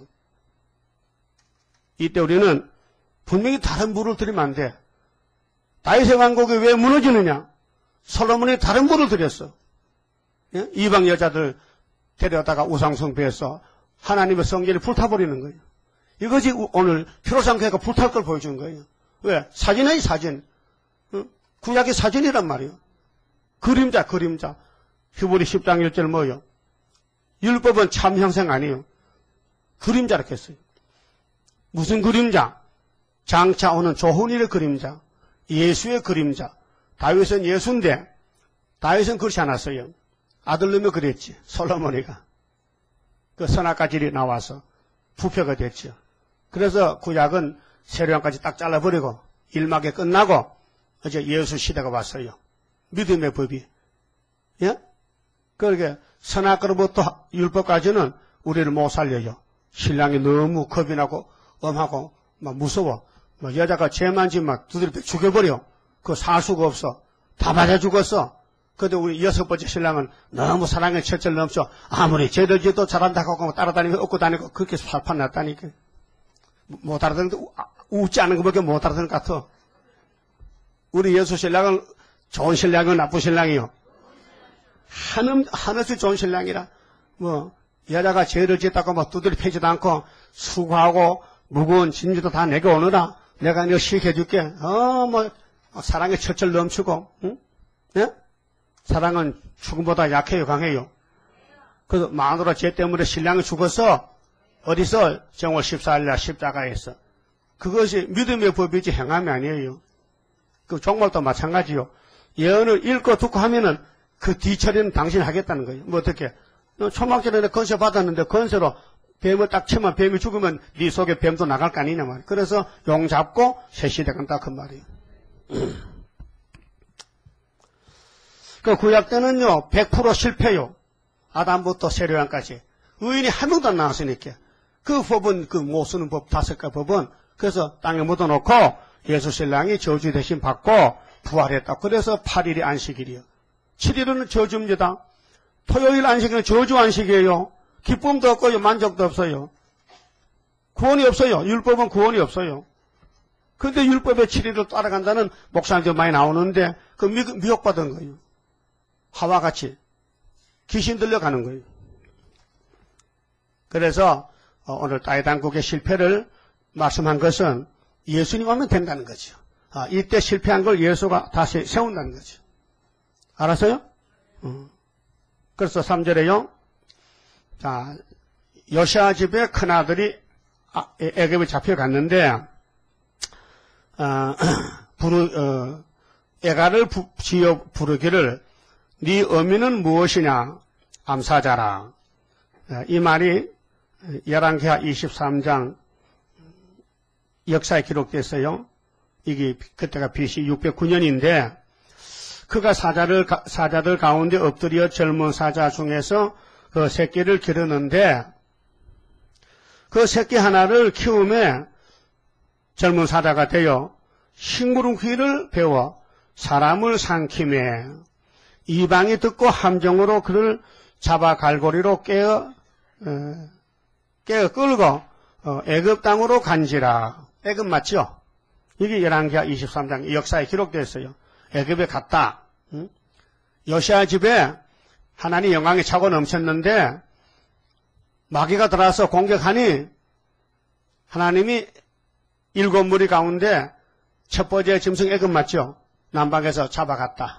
이때 우리는 분명히 다른 부를 드리면 안 돼. 다윗의 왕국이 왜 무너지느냐? 솔로몬이 다른 부를 드렸어. 예? 이방 여자들 데려다가 우상숭배해서 하나님의 성전을 불타버리는 거예요. 이것이 오늘 피로상교회가 불탈 걸 보여준 거예요. 왜? 사진의 사진. 어? 구약의 사진이란 말이에요. 그림자, 그림자. 히브리 십 장 일 절 뭐예요? 율법은 참 형상 아니에요. 그림자라고 했어요. 무슨 그림자? 장차 오는 조훈일의 그림자. 예수의 그림자. 다윗은 예수인데 다윗은 그렇지 않았어요. 아들놈이 그랬지. 솔로몬이가. 그 선악과질이 나와서 부패가 됐죠. 그래서 구약은 세례왕까지 딱 잘라버리고 일막에 끝나고 이제 예수 시대가 왔어요. 믿음의 법이. 예? 그러게 선악과로부터 율법까지는 우리를 못 살려요. 신랑이 너무 겁이 나고 엄하고 막 무서워. 막 여자가 죄만 지면 막 두드려 죽여버려. 그거 살 수가 없어. 다 맞아 죽었어. 근데 우리 여섯 번째 신랑은 너무 사랑에 철철 넘쳐. 아무리 죄를 지도 잘한다고 하고 따라다니고 얻고 다니고 그렇게 살판 났다니까. 못 알아듣는데 웃지 않은 것밖에 못 알아듣는 것 같아. 우리 예수 신랑은 좋은 신랑이요 나쁜 신랑이요? 한음, 한없이 좋은 신랑이라 뭐 여자가 죄를 짓다고 막 두드려 패지도 않고 수고하고 무거운 짐지도 다 내게 오느라 내가 너 시켜줄게. 어, 뭐 사랑에 철철 넘치고, 응? 예? 사랑은 죽음보다 약해요, 강해요. 그래서 마누라 죄 때문에 신랑이 죽었어. 어디서? 정월 십사일 날 십자가에서. 그것이 믿음의 법이지 행함이 아니에요. 그 종말도 마찬가지요. 예언을 읽고 듣고 하면은 그 뒤처리는 당신이 하겠다는 거예요. 뭐 어떻게? 초막절에 건세 받았는데 건세로 뱀을 딱 치면 뱀이 죽으면 네 속에 뱀도 나갈 거 아니냐 말이에요. 그래서 용 잡고 새 시대 간다 그 말이에요. 그 구약 때는요 백 퍼센트 실패요. 아담부터 세례왕까지 의인이 한 명도 안 나왔으니까 그 법은 그 못 쓰는 법 다섯 가지 법은 그래서 땅에 묻어놓고 예수 신랑이 저주 대신 받고 부활했다. 그래서 팔 일이 안식일이요. 칠 일은 저주입니다. 토요일 안식일은 저주 안식이에요. 기쁨도 없고요. 만족도 없어요. 구원이 없어요. 율법은 구원이 없어요. 그런데 율법의 칠 일을 따라간다는 목사님들 많이 나오는데 그 미, 미혹받은 거예요. 하와 같이 귀신 들려가는 거예요. 그래서 오늘 다윗왕국의 실패를 말씀한 것은 예수님 오면 된다는 거죠. 아, 이때 실패한 걸 예수가 다시 세운다는 거죠. 알았어요? 어. 그래서 삼 절에요. 자, 요시아 집의 큰아들이 애굽에 잡혀갔는데 어, 부르, 어, 애가를 부, 지어 부르기를 네 어미는 무엇이냐 암사자라. 이 말이 열왕기하 이십삼 장 역사에 기록됐어요. 이게 그때가 비씨 육백구 년인데 그가 사자를 사자들 가운데 엎드려 젊은 사자 중에서 그 새끼를 기르는데 그 새끼 하나를 키우며 젊은 사자가 되어 식물귀를 배워 사람을 삼키매 이방이 듣고 함정으로 그를 잡아 갈고리로 깨어 어, 깨어 끌고 어, 애굽 땅으로 간지라. 애굽 맞죠? 이게 열왕기하 이십삼 장 역사에 기록되었어요. 애굽에 갔다. 응? 요시아 집에 하나님 영광이 차고 넘쳤는데 마귀가 들어와서 공격하니 하나님이 일곱 무리 가운데 첫 번째 짐승 애굽 맞죠? 남방에서 잡아갔다.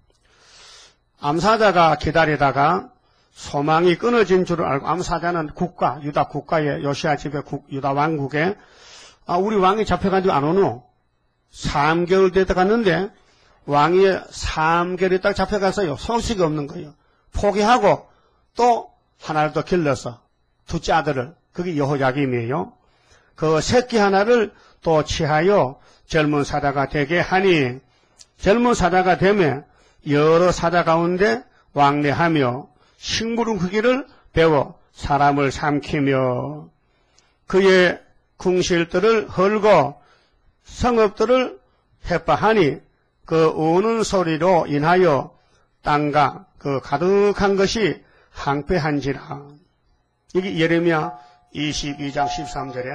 암사자가 기다리다가 소망이 끊어진 줄 알고 암사자는 국가, 유다 국가의 요시아 집의 국, 유다 왕국에 아, 우리 왕이 잡혀간 지 안 오노? 삼 개월 됐다 갔는데 왕위에 삼 개월이 딱 잡혀가서요. 소식이 없는 거예요. 포기하고 또 하나를 더 길러서 둘째 아들을, 그게 여호야김이에요. 그 새끼 하나를 또 취하여 젊은 사자가 되게 하니, 젊은 사자가 되면 여러 사자 가운데 왕래하며 식물은 크기를 배워 사람을 삼키며 그의 궁실들을 헐고 성읍들을 해파하니 그 우는 소리로 인하여 땅과 그 가득한 것이 항폐한지라. 이게 예레미야 이십이 장 십삼 절에,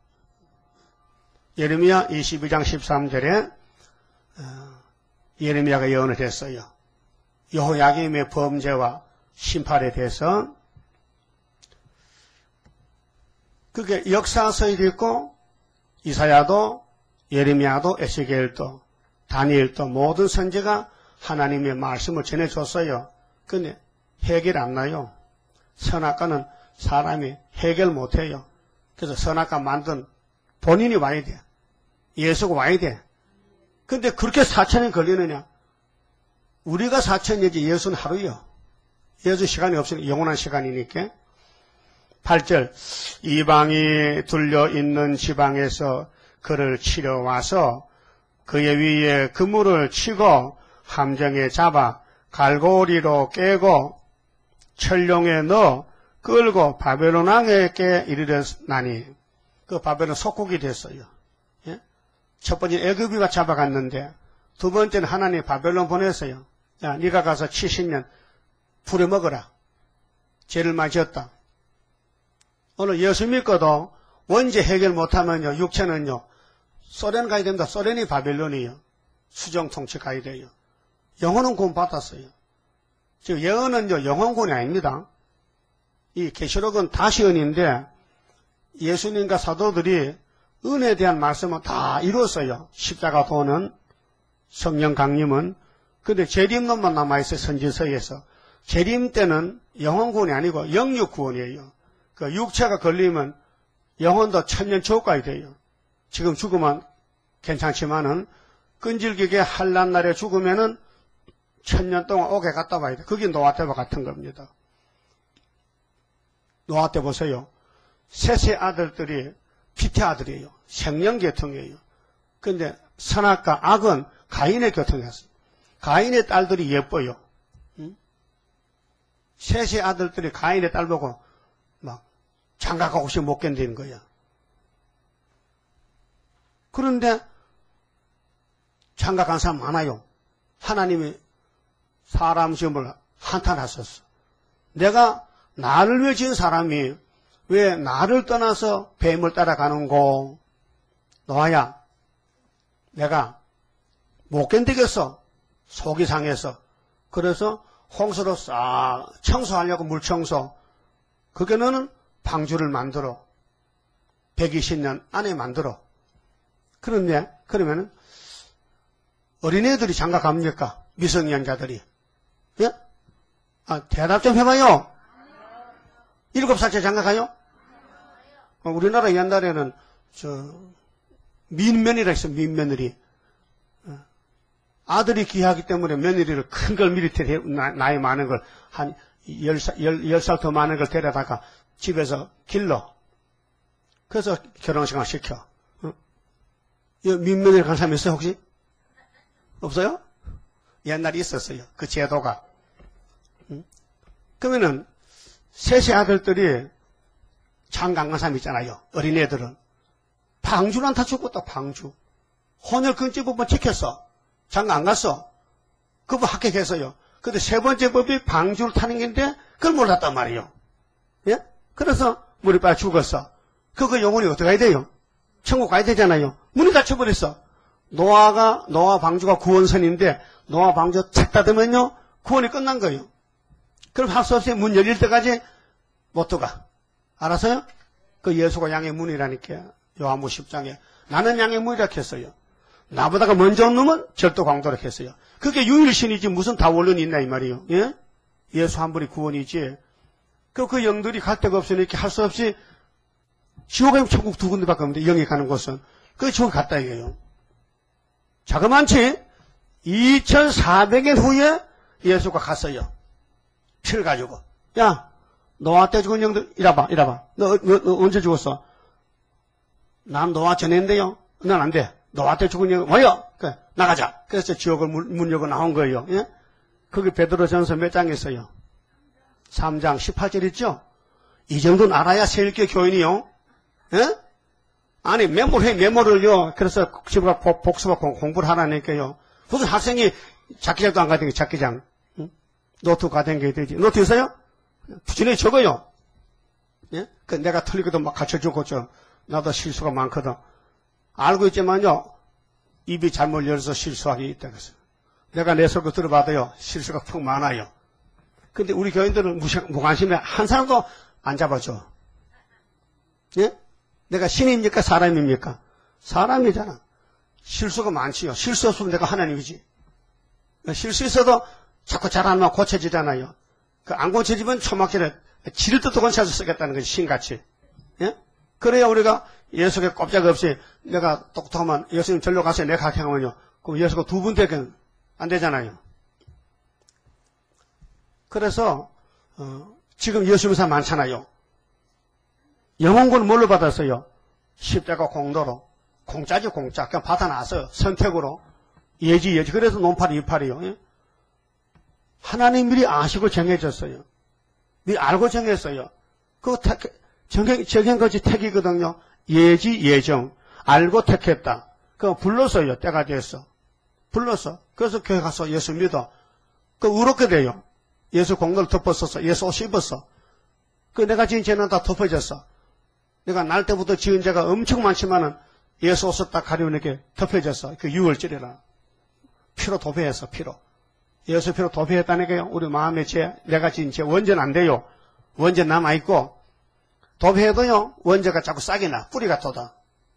예레미야 이십이 장 십삼 절에 예레미야가 예언을 했어요. 여호야김의 범죄와 심판에 대해서. 그게 역사서에도 있고 이사야도 예레미야도 에스겔도 다니엘도 모든 선지가 하나님의 말씀을 전해줬어요. 근데 해결 안 나요. 선악과는 사람이 해결 못해요. 그래서 선악과 만든 본인이 와야 돼. 예수가 와야 돼. 근데 그렇게 사천이 걸리느냐? 우리가 사천이지 예수는 하루요. 예수 시간이 없으니까 영원한 시간이니까. 팔 절 이방이 둘려있는 지방에서 그를 치러 와서 그의 위에 그물을 치고 함정에 잡아 갈고리로 깨고 철룡에 넣어 끌고 바벨론 왕에게 이르렀나니, 그 바벨론 속국이 됐어요. 예? 첫 번째 애굽이가 잡아갔는데 두 번째는 하나님 바벨론 보냈어요. 야, 네가 가서 칠십 년 부려먹어라. 죄를 많이 지었다. 오늘 예수 믿고도 원죄 해결 못하면요, 육체는요, 소련 가야 됩니다. 소련이 바벨론이요. 수정 통치 가야 돼요. 영혼은 구원 받았어요. 즉, 예언은요, 영혼구원이 아닙니다. 이 계시록은 다시언인데, 예수님과 사도들이 은혜에 대한 말씀은 다 이루었어요. 십자가 도는, 성령 강림은. 근데 재림론만 남아있어요, 선지서에서. 재림 때는 영혼구원이 아니고 영육구원이에요. 그 육체가 걸리면 영혼도 천년 지옥 가야 돼요. 지금 죽으면 괜찮지만은 끈질기게 한란 날에 죽으면은 천년 동안 옥에 갔다 와야 돼. 그게 노아 때와 같은 겁니다. 노아 때 보세요. 셋의 아들들이 피태 아들이에요. 생명 계통이에요. 근데 선악과 악은 가인의 계통이었어요. 가인의 딸들이 예뻐요. 응? 셋의 아들들이 가인의 딸 보고 막 장가가고 없이 못 견디는 거야. 그런데 장가간 사람 많아요. 하나님이 사람 시험을 한탄하셨어. 내가 나를 위해 지은 사람이 왜 나를 떠나서 뱀을 따라가는고? 노아야, 내가 못 견디겠어. 속이 상해서. 그래서 홍수로 싹 청소하려고 물청소. 그게 너는 방주를 만들어. 백이십 년 안에 만들어. 그런데, 그러면은, 어린애들이 장가 갑니까? 미성년자들이. 예? 아, 대답 좀 해봐요. 일곱 살째 장가 가요? 어, 우리나라 옛날에는, 저, 민면이라 했어, 민며느리. 어, 아들이 귀하기 때문에 며느리를 큰 걸 미리 데려, 나이 많은 걸, 한 열 살, 열, 열 살 더 많은 걸 데려다가 집에서 길러. 그래서 결혼식을 시켜. 어? 민며느리 간 사람 있어요, 혹시? 없어요? 옛날에 있었어요. 그 제도가. 응? 그러면은, 셋의 아들들이 장가 안 간 사람 있잖아요. 어린애들은. 방주는 다 죽었다, 방주. 혼혈 근지법은 지켰어. 장가 안 갔어. 그거 합격했어요. 근데 세 번째 법이 방주를 타는 건데, 그걸 몰랐단 말이에요. 예? 그래서 물이 빨리 죽었어. 그거 영혼이 어떻게 가야 돼요? 천국 가야 되잖아요. 문이 닫혀버렸어. 노아가, 노아 방주가 구원선인데, 노아 방주 탁 닫으면요, 구원이 끝난 거예요. 그럼 할 수 없이 문 열릴 때까지 못 들어가. 알았어요? 그 예수가 양의 문이라니까. 요한복음 십 장에. 나는 양의 문이라 했어요. 나보다가 먼저 온 놈은 절도 강도라 했어요. 그게 유일신이지 무슨 다원론이 있나 이 말이에요. 예? 예수 한 분이 구원이지. 그, 그 영들이 갈 데가 없으니까 할 수 없이 지옥에 천국 두 군데밖에 없는데 영이 가는 곳은. 그 지옥 갔다 이거예요. 자그만치 이천사백 년 후에 예수가 갔어요. 피를 가지고. 야, 노아 때 죽은 영들, 이라봐, 이라봐. 너, 너, 너 언제 죽었어? 난 노아 전인데요. 난 안 돼. 노아 때 죽은 영, 뭐요? 그래, 나가자. 그래서 지옥을 문, 문 열고 나온 거예요. 예? 거기 베드로전서 몇 장 있어요? 삼 장 십팔 절 있죠? 이 정도는 알아야 세일교 교인이요. 예? 아니, 메모를 해, 메모를요. 그래서 집에 가서 복습하고 공부를 하라니까요. 무슨 학생이 작기장도 안 가던 게 작기장. 응? 노트 가던 게 되지. 노트 있어요? 부지런히 적어요. 예? 그 내가 틀리거든 막 가르쳐주고, 저, 나도 실수가 많거든. 알고 있지만요. 입이 잘못 열어서 실수하기 있다 그랬어요. 내가 내 설교 들어봐도요. 실수가 푹 많아요. 근데 우리 교인들은 무시, 무관심해. 한 사람도 안 잡아줘. 예? 내가 신입니까? 사람입니까? 사람이잖아. 실수가 많지요. 실수 없으면 내가 하나님이지. 실수 있어도 자꾸 잘하면 고쳐지잖아요. 그 안 고쳐지면 초막절에 지를 뜻도 건쳐서 쓰겠다는 거지. 신같이. 예? 그래야 우리가 예수께 꼼짝없이 내가 똑똑하면 예수님 절로 가서 내가 가게 하면요. 그럼 예수가 두 분 되긴 안 되잖아요. 그래서 어, 지금 예수 믿는 사람 많잖아요. 영혼구는 뭘로 받았어요? 십자가 공도로. 공짜지 공짜. 그냥 받아놨어요. 선택으로. 예지 예지. 그래서 논팔이 이팔이요. 예? 하나님 미리 아시고 정해졌어요. 미리 알고 정했어요. 그거 정행, 정행것이 택이거든요. 예지 예정. 알고 택했다. 그거 불렀어요. 때가 됐어. 불렀어. 그래서 교회 가서 예수 믿어. 그 의롭게 돼요. 예수 공로를 덮었었어. 예수 옷 입었어. 그 내가 지은 죄는 다 덮어졌어. 내가 날 때부터 지은 죄가 엄청 많지만은 예수 옷을 딱 가리우는 이렇게 덮여졌어. 그 유월절이라. 피로 도배했어, 피로. 예수 피로 도배했다니까요. 우리 마음의 죄, 내가 지은 죄, 원죄는 안 돼요. 원죄 남아있고, 도배해도요, 원죄가 자꾸 싹이 나. 뿌리가 돋아.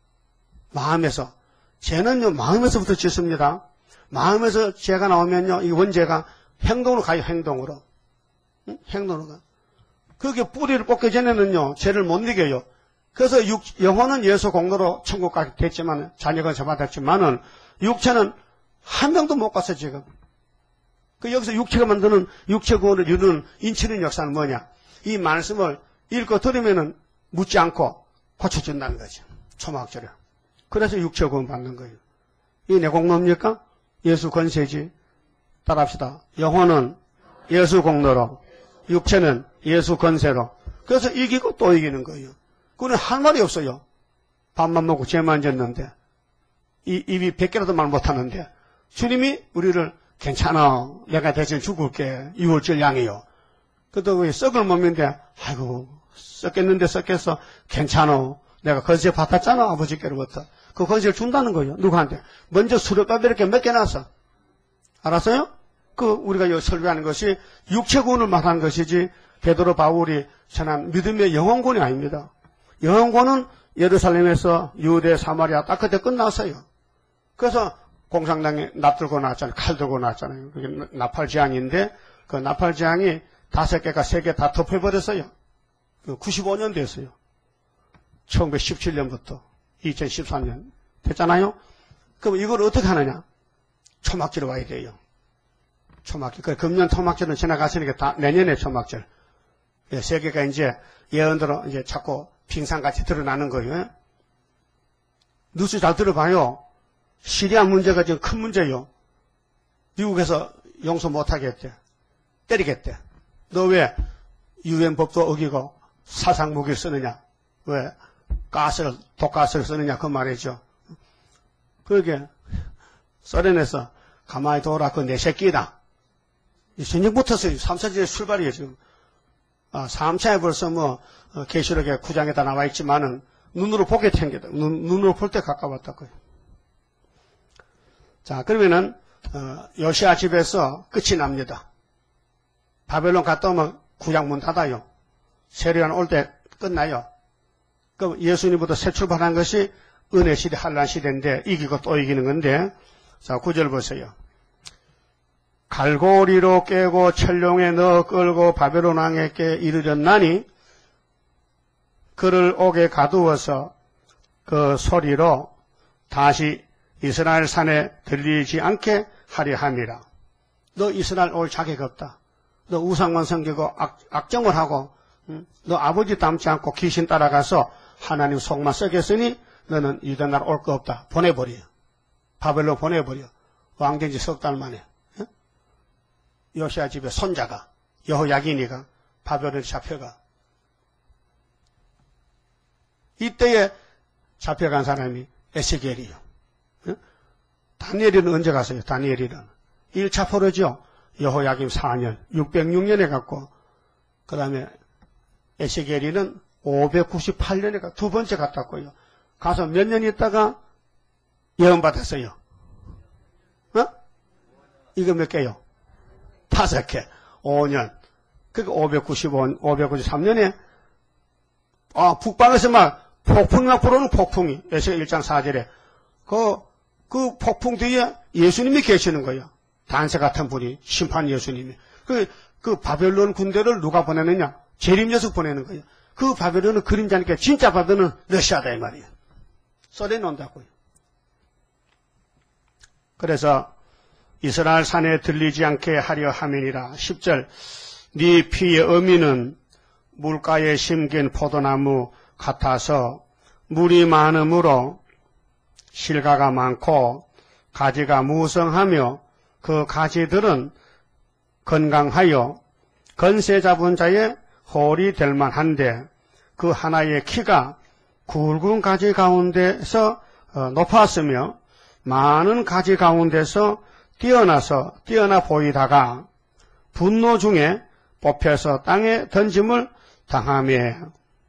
마음에서. 죄는요, 마음에서부터 짓습니다. 마음에서 죄가 나오면요, 이 원죄가 행동으로 가요, 행동으로. 응? 행동으로 가. 그게 뿌리를 뽑기 전에는요, 죄를 못 이겨요. 그래서 육, 영혼은 예수 공로로 천국 가게 됐지만, 자녀가 잡아됐지만은, 육체는 한 명도 못 갔어, 지금. 그 여기서 육체가 만드는, 육체 구원을 이루는 인치는 역사는 뭐냐? 이 말씀을 읽고 들으면은 묻지 않고 고쳐준다는 거죠. 초막절에. 그래서 육체 구원 받는 거예요. 이 내 공로입니까? 예수 권세지. 따라합시다. 영혼은 예수 공로로, 육체는 예수 권세로. 그래서 이기고 또 이기는 거예요. 그는 할 말이 없어요. 밥만 먹고 죄만 졌는데, 이, 입이 백 개라도 말 못하는데, 주님이 우리를 괜찮아. 내가 대신 죽을게. 유월절 양이요. 그래도 왜 썩을 몸인데, 아이고, 썩겠는데 썩겠어. 괜찮아. 내가 건세 받았잖아. 아버지께로부터. 그 건세를 준다는 거예요. 누구한테? 먼저 수렵밥 이렇게 몇 개 놨어. 알았어요? 그, 우리가 여기 설교하는 것이 육체구원을 말하는 것이지, 베드로 바울이 전한 믿음의 영혼구원이 아닙니다. 영혼구원은 예루살렘에서 유대, 사마리아 딱 그때 끝났어요. 그래서 공산당에 납 들고 나왔잖아요. 칼 들고 나왔잖아요. 그게 나팔지향인데, 그 나팔지향이 다섯 개가 세 개 다 덮여버렸어요. 구십오 년 됐어요. 천구백십칠 년부터 이천십삼 년 됐잖아요. 그럼 이걸 어떻게 하느냐? 초막절에 와야 돼요. 초막절. 그 금년 초막절은 지나갔으니까 다 내년에 초막절. 예, 세계가 이제 예언대로 이제 자꾸 빙산같이 드러나는 거예요. 뉴스 잘 들어봐요. 시리아 문제가 지금 큰 문제예요. 미국에서 용서 못하겠대. 때리겠대. 너 왜 유엔 법도 어기고 사상 무기를 쓰느냐? 왜 가스를, 독가스를 쓰느냐? 그 말이죠. 그러게 소련에서 가만히 둬라. 그 내 새끼다. 전쟁부터서 삼 차전의 출발이에요, 지금. 아, 삼 차에 벌써 뭐, 어, 계시록의 구 장에다 나와 있지만은, 눈으로 보게 생겼다. 눈, 눈으로 볼 때 가까웠다고요. 자, 그러면은, 어, 요시아 집에서 끝이 납니다. 바벨론 갔다 오면 구약 문 닫아요. 세례요한 올 때 끝나요. 그럼 예수님부터 새 출발한 것이 은혜 시대, 한란 시대인데, 이기고 또 이기는 건데, 자, 구 절 보세요. 갈고리로 깨고 철룡에 넣어 끌고 바벨론 왕에게 이르렀나니 그를 옥에 가두어서 그 소리로 다시 이스라엘 산에 들리지 않게 하려 함이라. 너 이스라엘 올 자격 없다. 너 우상만 섬기고 악, 악정을 하고 응? 너 아버지 닮지 않고 귀신 따라가서 하나님 속만 썩였으니 너는 유다 나라 올 거 없다. 보내버려. 바벨로 보내버려. 왕된 지 석 달 만에. 응? 요시야 집에 손자가 여호야긴이가 바벨론에 잡혀가. 이때에 잡혀간 사람이 에스겔이요. 응? 다니엘이는 언제 갔어요? 다니엘이는 일 차 포로죠. 여호야김 사 년, 육백육 년에 갔고, 그 다음에 에스겔이는 오백구십팔 년에 가, 두 번째 갔다고요. 가서 몇 년 있다가 예언 받았어요. 어? 이거 몇 개요? 다섯 개. 오 년. 그러니까 오백구십오, 오백구십삼 년에, 아, 북방에서 막 폭풍이 막 불어오는 폭풍이, 에스겔 일 장 사 절에, 그, 그 폭풍 뒤에 예수님이 계시는 거예요. 단세 같은 분이, 심판 예수님이. 그, 그 바벨론 군대를 누가 보내느냐? 재림 녀석 보내는 거예요. 그 바벨론은 그림자니까 진짜 바벨론은 러시아다, 이 말이에요. 소련이 온다고요. 그래서 이스라엘 산에 들리지 않게 하려 함이니라. 십 절. 네 피의 의미는 물가에 심긴 포도나무 같아서 물이 많으므로 실과가 많고 가지가 무성하며 그 가지들은 건강하여 건세 잡은 자의 홀이 될 만한데 그 하나의 키가 굵은 가지 가운데서 높았으며 많은 가지 가운데서 뛰어나서 뛰어나 보이다가 분노 중에 뽑혀서 땅에 던짐을 당하며.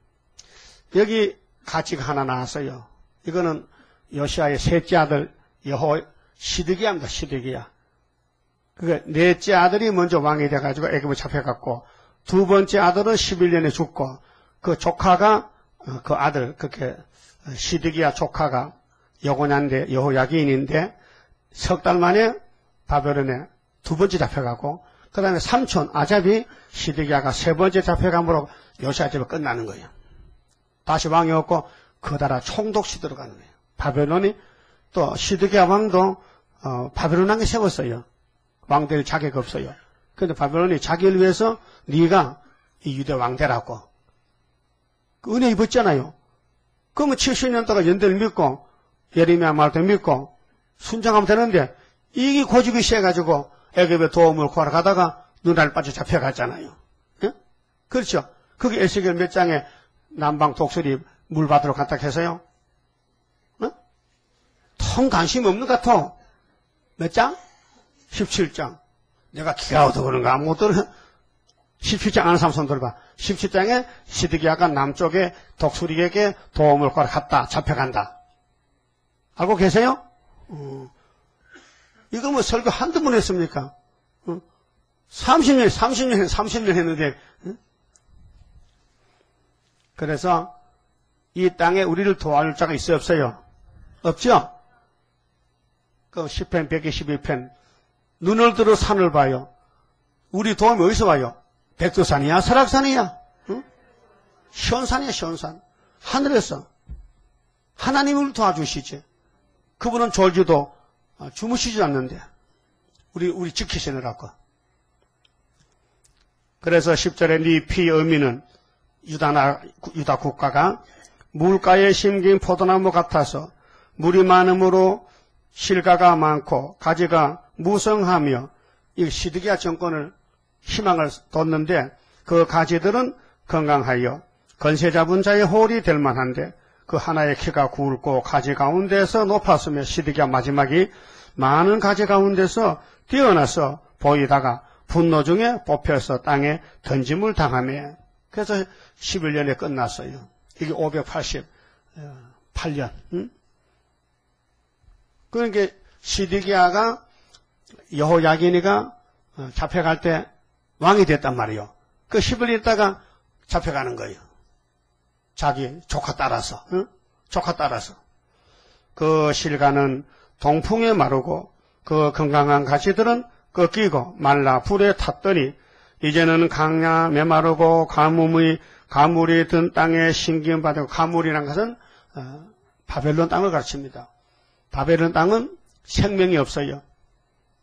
여기 가지가 하나 나왔어요. 이거는 요시아의 셋째 아들 여호 시드기야입니다. 시드기야. 그러니까 넷째 아들이 먼저 왕이 돼가지고 애굽에 잡혀갔고 두 번째 아들은 십일 년에 죽고 그 조카가 그 아들 그렇게 시드기야 조카가 여고냐인데 여호야긴인데 석 달 만에 바벨론에 두 번째 잡혀가고 그 다음에 삼촌 아잡이 시드기야가 세 번째 잡혀감으로 요시아 집에 끝나는 거예요. 다시 왕이 없고 그다라 총독시 들어가는 거예요. 바벨론이 또 시드기야 왕도 어, 바벨론 왕이 세웠어요. 왕 될 자격 없어요. 그런데 바벨론이 자기를 위해서 네가 이 유대 왕 되라고 그 은혜 입었잖아요. 그러면 칠십 년 동안 연대를 믿고 예레미야 말도 믿고 순종하면 되는데 이게 고집이 세가지고 애굽에 도움을 구하러 가다가 눈알 빠져 잡혀갔잖아요. 예? 그렇죠. 그게 에스겔 몇 장에 남방 독수리 물 받으러 갔다 해서요. 어? 통 관심 없는 것 같아. 몇 장? 십칠 장. 내가 기가 얻어 그런가 아무것도 십칠 장 아는 사람 손 들어봐. 십칠 장에 시드기야가 남쪽에 독수리에게 도움을 구하러 갔다. 잡혀간다. 알고 계세요? 어. 이거 뭐 설교 한두 번 했습니까? 어? 삼십 년, 삼십 년, 삼십 년 했는데, 어? 그래서 이 땅에 우리를 도와줄 자가 있어 없어요? 없죠? 그 십 편, 백이십일 편. 눈을 들어 산을 봐요. 우리 도움이 어디서 와요? 백두산이야? 설악산이야? 응? 시온산이야, 시온산. 하늘에서. 하나님을 도와주시지. 그분은 졸지도 주무시지 않는데. 우리, 우리 지키시느라고. 그래서 십 절에 네 피의 의미는 유다나, 유다 국가가 물가에 심긴 포도나무 같아서 물이 많으므로 실과가 많고 가지가 무성하며 이 시드기야 정권을 희망을 뒀는데 그 가지들은 건강하여 건세 잡은 자의 홀이 될 만한데 그 하나의 키가 굵고 가지 가운데서 높았으며 시드기야 마지막이 많은 가지 가운데서 뛰어나서 보이다가 분노 중에 뽑혀서 땅에 던짐을 당하며 그래서 십일 년에 끝났어요. 이게 오백팔십팔 년. 응? 그러니까 시드기야가 여호야긴이가 잡혀갈 때 왕이 됐단 말이에요. 그 십 일 있다가 잡혀가는 거예요. 자기 조카 따라서. 응? 조카 따라서. 그 실과는 동풍에 마르고 그 건강한 가지들은 꺾이고 말라 불에 탔더니 이제는 강야 메마르고 가뭄의 가물이 든 땅에 심기운 받고 가물이란 것은 어, 바벨론 땅을 가르칩니다. 바벨론 땅은 생명이 없어요.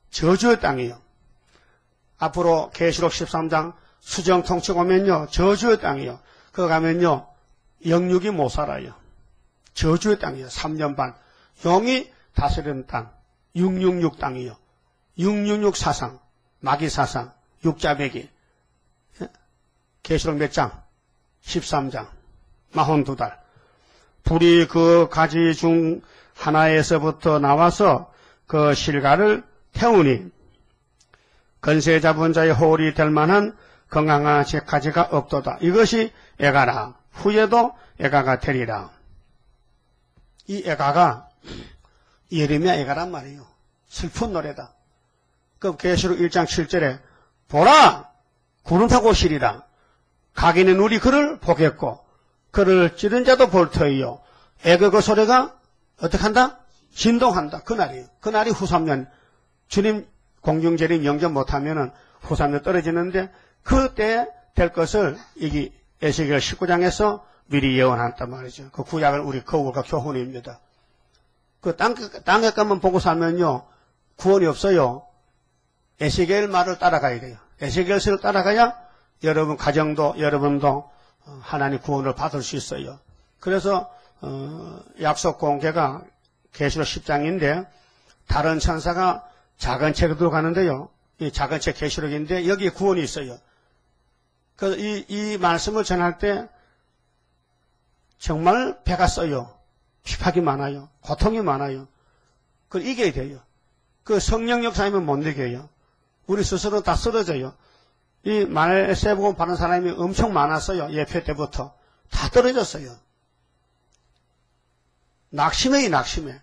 저주의 땅이요. 앞으로 계시록 십삼 장 수정 통치가 오면요, 저주의 땅이요. 그거 가면요, 영육이 못 살아요. 저주의 땅이요. 삼 년 반. 용이 다스리는 땅. 육육육 땅이요. 육육육 사상. 마귀 사상. 육자배기. 계시록 몇 장? 십삼 장. 사십이 달. 불이 그 가지 중 하나에서부터 나와서 그 실가를 태우니 건세 잡은 자의 호울이 될 만한 건강한 가지가 없도다. 이것이 애가라. 후에도 애가가 되리라. 이 애가가 예레미야 애가란 말이에요. 슬픈 노래다. 그 계시록 일 장 칠 절에 보라! 구름 타고 오시리라. 가기는 우리 그를 보겠고 그를 찌른 자도 볼 터이요. 애가 그 소리가 어떻게 한다? 진동한다. 그날이에요. 그날이 후삼년 주님 공중재림 영접 못하면은 후삼년 떨어지는데 그때 될 것을 이게 에스겔 십구 장에서 미리 예언한단 말이죠. 그 구약은 우리 거울과 교훈입니다. 그 땅, 땅에 가면 보고 살면요 구원이 없어요. 에스겔 말을 따라가야 돼요. 에스겔서를 따라가야 여러분 가정도 여러분도 하나님 구원을 받을 수 있어요. 그래서 어, 약속 공개가 계시록 십 장인데 다른 천사가 작은 책으로 들어가는데요. 이 작은 책 계시록인데 여기에 구원이 있어요. 그래서 이, 이 말씀을 전할 때 정말 배가 써요. 핍박이 많아요. 고통이 많아요. 그걸 이겨야 돼요. 그 성령 역사이면 못 이겨요. 우리 스스로 다 쓰러져요. 이 말세복음 받은 사람이 엄청 많았어요. 예표 때부터. 다 떨어졌어요. 낙심해, 낙심해.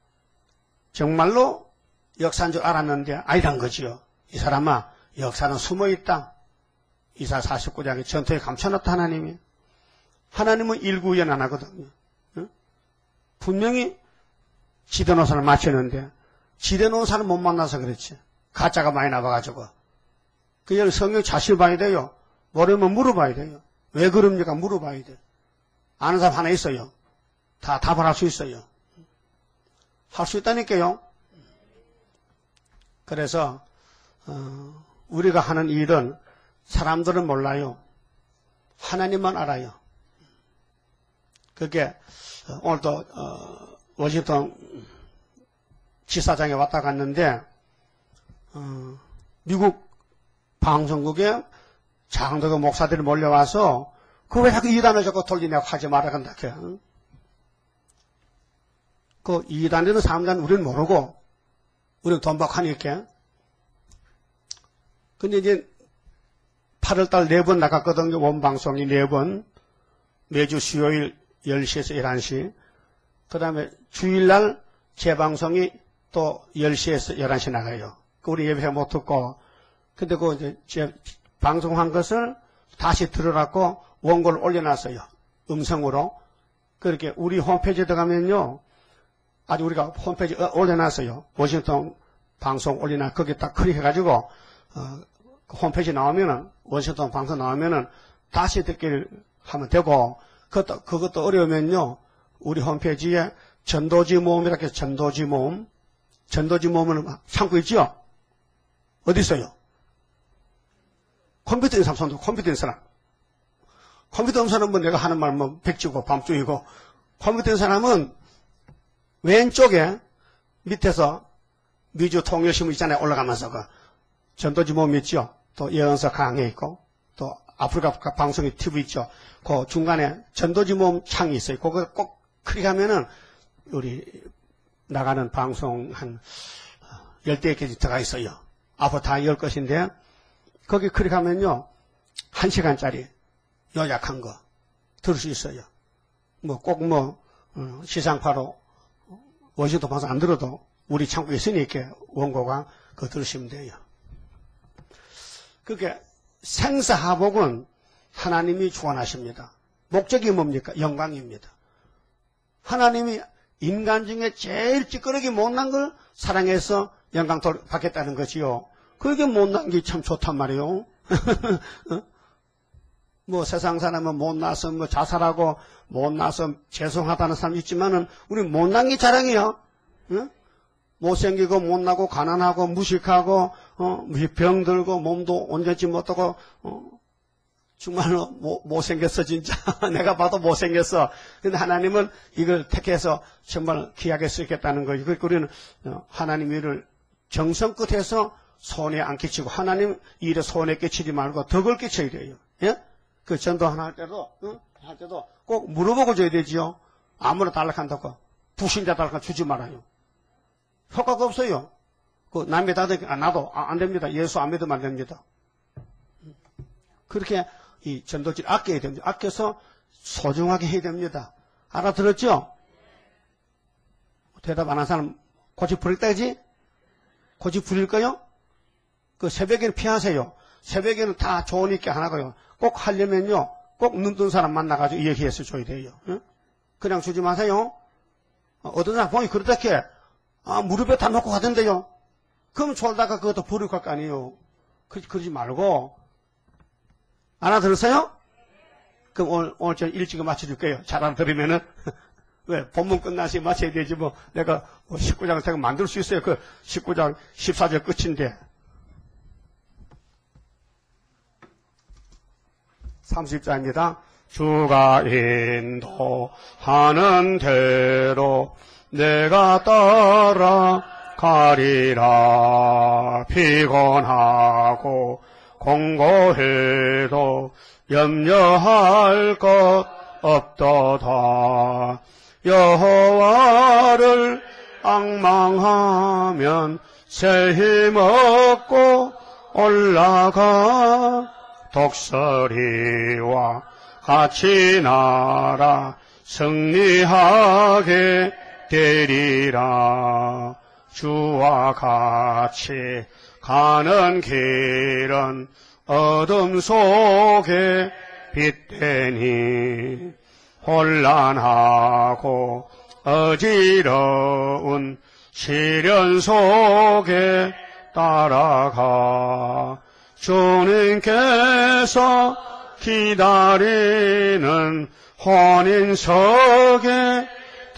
정말로 역사인 줄 알았는데 아니란 거지요. 이 사람아, 역사는 숨어있다. 이사 사십구 장에 전투에 감춰놨다, 하나님이. 하나님은 일구연 안 하거든요. 응? 분명히 지대놓은 사람 맞추는데, 지대놓은 사람 못 만나서 그렇지. 가짜가 많이 나와가지고. 그 성경 자실 봐야 돼요. 모르면 물어봐야 돼요. 왜 그럽니까? 물어봐야 돼요. 아는 사람 하나 있어요. 다 답을 할 수 있어요. 할 수 있다니까요. 그래서 어, 우리가 하는 일은 사람들은 몰라요. 하나님만 알아요. 그게 어, 오늘도 어, 워싱턴 지사장에 왔다 갔는데 어, 미국 방송국에 장로교 목사들이 몰려와서 그 왜 자꾸 이단을 자꾸 돌리냐고 하지 말아 간다. 응? 그 이단에는 사람들은 우리는 모르고 우리는 돈 받고 하니까. 근데 이제 팔월달 네 번 나갔거든요. 원방송이 네 번. 매주 수요일 열 시에서 열한 시. 그 다음에 주일날 재방송이 또 열 시에서 열한 시 나가요. 그 우리 예배 못 듣고. 근데 그 이제 제 방송한 것을 다시 들어갖고 원고를 올려놨어요. 음성으로. 그렇게 우리 홈페이지에 들어가면요. 아주 우리가 홈페이지 올려놨어요. 워싱턴 방송 올려놔. 거기 딱 클릭해가지고, 어, 홈페이지 나오면은, 워싱턴 방송 나오면은, 다시 듣기를 하면 되고, 그것도, 그것도 어려우면요, 우리 홈페이지에 전도지 모음이라고 해서 전도지 모음, 전도지 모음을 참고 있죠? 어디 있어요? 컴퓨터 있는 사람 손들고, 컴퓨터 있는 사람. 컴퓨터 없는 사람은 내가 하는 말 뭐, 백지고, 밤중이고, 컴퓨터 있는 사람은 왼쪽에 밑에서 미주 통일신문 있잖아요. 올라가면서 그 전도지 모음 있죠. 또 예언서 강해 있고 또 아프리카 방송이 티비 있죠. 그 중간에 전도지 모음 창이 있어요. 그거 꼭 클릭하면은 우리 나가는 방송 한 열대 개지 들어가 있어요. 앞으로 다 열 것인데 거기 클릭하면요. 한 시간짜리 요약한 거 들을 수 있어요. 뭐 꼭 뭐 어, 시상파로 워싱턴 방송 안 들어도 우리 창고에 있으니까 원고가 그거 들으시면 돼요. 그게 생사하복은 하나님이 주관하십니다. 목적이 뭡니까? 영광입니다. 하나님이 인간 중에 제일 찌끄러기 못난 걸 사랑해서 영광 받겠다는 거지요. 그게 못난 게 참 좋단 말이에요. 뭐 세상 사람은 못나서 뭐 자살하고 못나서 죄송하다는 사람 있지만은 우리 못난 게 자랑이요. 응? 못생기고 못나고 가난하고 무식하고 어, 병들고 몸도 온전치 못하고 어, 정말로 못, 못생겼어 진짜. 내가 봐도 못생겼어. 근데 하나님은 이걸 택해서 정말 귀하게 쓰겠다는 거예요. 그러니까 우리는 하나님 일을 정성껏 해서 손에 안 끼치고 하나님 일에 손에 끼치지 말고 덕을 끼쳐야 돼요. 예? 그 전도 하나 할 때도 어? 할 때도 꼭 물어보고 줘야 되지요. 아무나 달락한다고 부신자 달락 주지 말아요. 효과가 없어요. 그 남의 다들 아, 나도 아, 안 됩니다. 예수 안 믿으면 안 됩니다. 그렇게 이 전도지를 아껴야 됩니다. 아껴서 소중하게 해야 됩니다. 알아들었죠? 대답 안 한 사람 고집 부릴다지? 고집 부릴 거요? 그 새벽에는 피하세요. 새벽에는 다 좋으니까 하나고요. 꼭 하려면요. 꼭 눈 뜬 사람 만나가지고 얘기해서 줘야 돼요. 응? 그냥 주지 마세요. 어떤 사람 보니 그러다 해. 아, 무릎에 다 놓고 가던데요. 그럼 졸다가 그것도 버릴 거 아니에요. 그, 그러지 말고. 알아들었어요? 그럼 오늘, 오늘 좀 일찍 맞춰줄게요. 잘 안 들으면은. 왜? 본문 끝나시 맞춰야 되지 뭐. 내가 뭐 십구 장을 제가 만들 수 있어요. 그 십구 장 십사 절 끝인데. 삼십 장입니다. 주가 인도하는 대로 내가 따라가리라. 피곤하고 공고해도 염려할 것 없도다. 여호와를 앙망하면 새 힘 얻고 올라가. 독수리와 같이 날아 승리하게 되리라. 주와 같이 가는 길은 어둠 속에 빛되니 혼란하고 어지러운 시련 속에 따라가. 주님께서 기다리는 혼인석에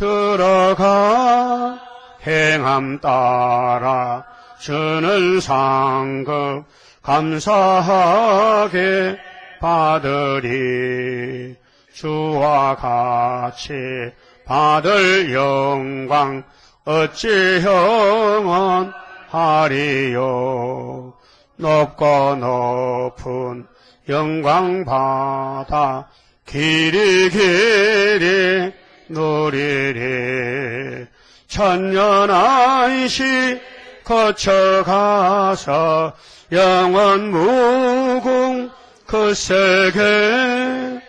들어가. 행함 따라 주는 상급 감사하게 받으리. 주와 같이 받을 영광 어찌 영원하리요. 높고 높은 영광 받아 길이 길이 누리리. 천년 안시 거쳐가서 영원 무궁 그 세계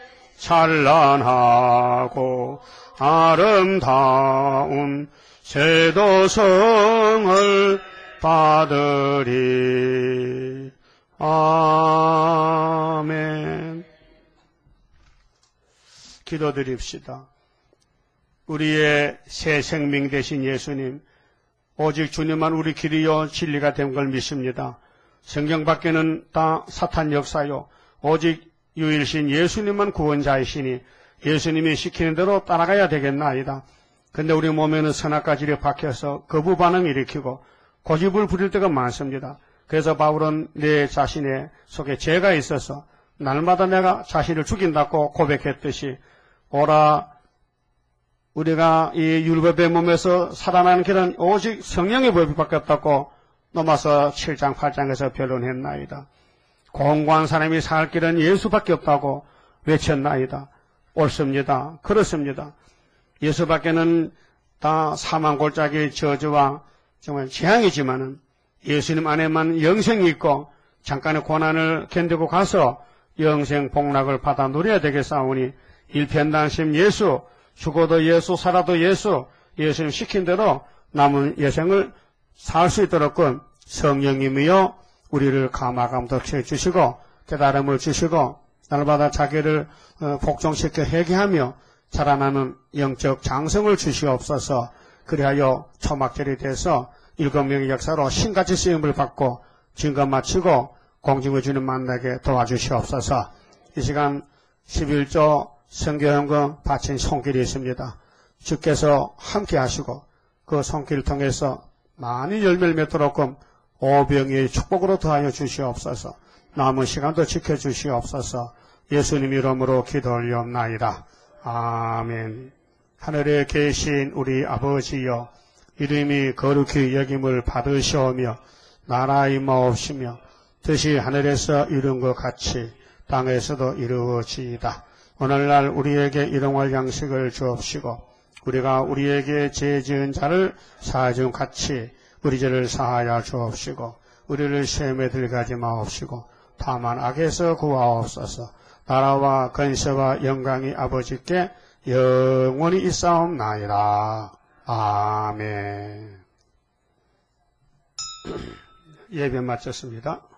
찬란하고 아름다운 세도성을 받으리. 아멘. 기도드립시다. 우리의 새 생명 되신 예수님, 오직 주님만 우리 길이요 진리가 된 걸 믿습니다. 성경 밖에는 다 사탄 역사요, 오직 유일신 예수님만 구원자이시니 예수님이 시키는 대로 따라가야 되겠나이다. 근데 우리 몸에는 선악과질이 박혀서 거부 반응 일으키고 고집을 부릴 때가 많습니다. 그래서 바울은 내 자신의 속에 죄가 있어서 날마다 내가 자신을 죽인다고 고백했듯이, 오라 우리가 이 율법의 몸에서 살아나는 길은 오직 성령의 법밖에 없다고 로마서 칠 장 팔 장에서 변론했나이다. 공고한 사람이 살 길은 예수밖에 없다고 외쳤나이다. 옳습니다. 그렇습니다. 예수밖에는 다 사망 골짜기의 저주와 정말 재앙이지만은 예수님 안에만 영생이 있고 잠깐의 고난을 견디고 가서 영생 복락을 받아 누려야 되겠사오니 일편단심 예수, 죽어도 예수, 살아도 예수, 예수님 시킨 대로 남은 예생을 살 수 있도록끔 성령님이여 우리를 감화감독해 주시고 깨달음을 주시고 날마다 자기를 복종시켜 회개하며 자라나는 영적 장성을 주시옵소서. 그리하여 초막절이 돼서 일곱 명의 역사로 신같이 쓰임을 받고 증거 마치고 공중의 주님 만나게 도와주시옵소서. 이 시간 십일조 선교연금 바친 손길이 있습니다. 주께서 함께 하시고 그 손길을 통해서 많이 열매를 맺도록끔 오병이의 축복으로 더하여 주시옵소서. 남은 시간도 지켜주시옵소서. 예수님 이름으로 기도 올리옵나이다. 아멘. 하늘에 계신 우리 아버지여, 이름이 거룩히 여김을 받으시오며 나라 임하옵시며 뜻이 하늘에서 이룬 것 같이 땅에서도 이루어지이다. 오늘날 우리에게 일용할 양식을 주옵시고 우리가 우리에게 죄 지은 자를 사하여 준 같이 우리 죄를 사하여 주옵시고 우리를 시험에 들게 마옵시고 다만 악에서 구하옵소서. 나라와 권세와 영광이 아버지께 영원히 있사옵나이다. 아멘. 예배 마쳤습니다.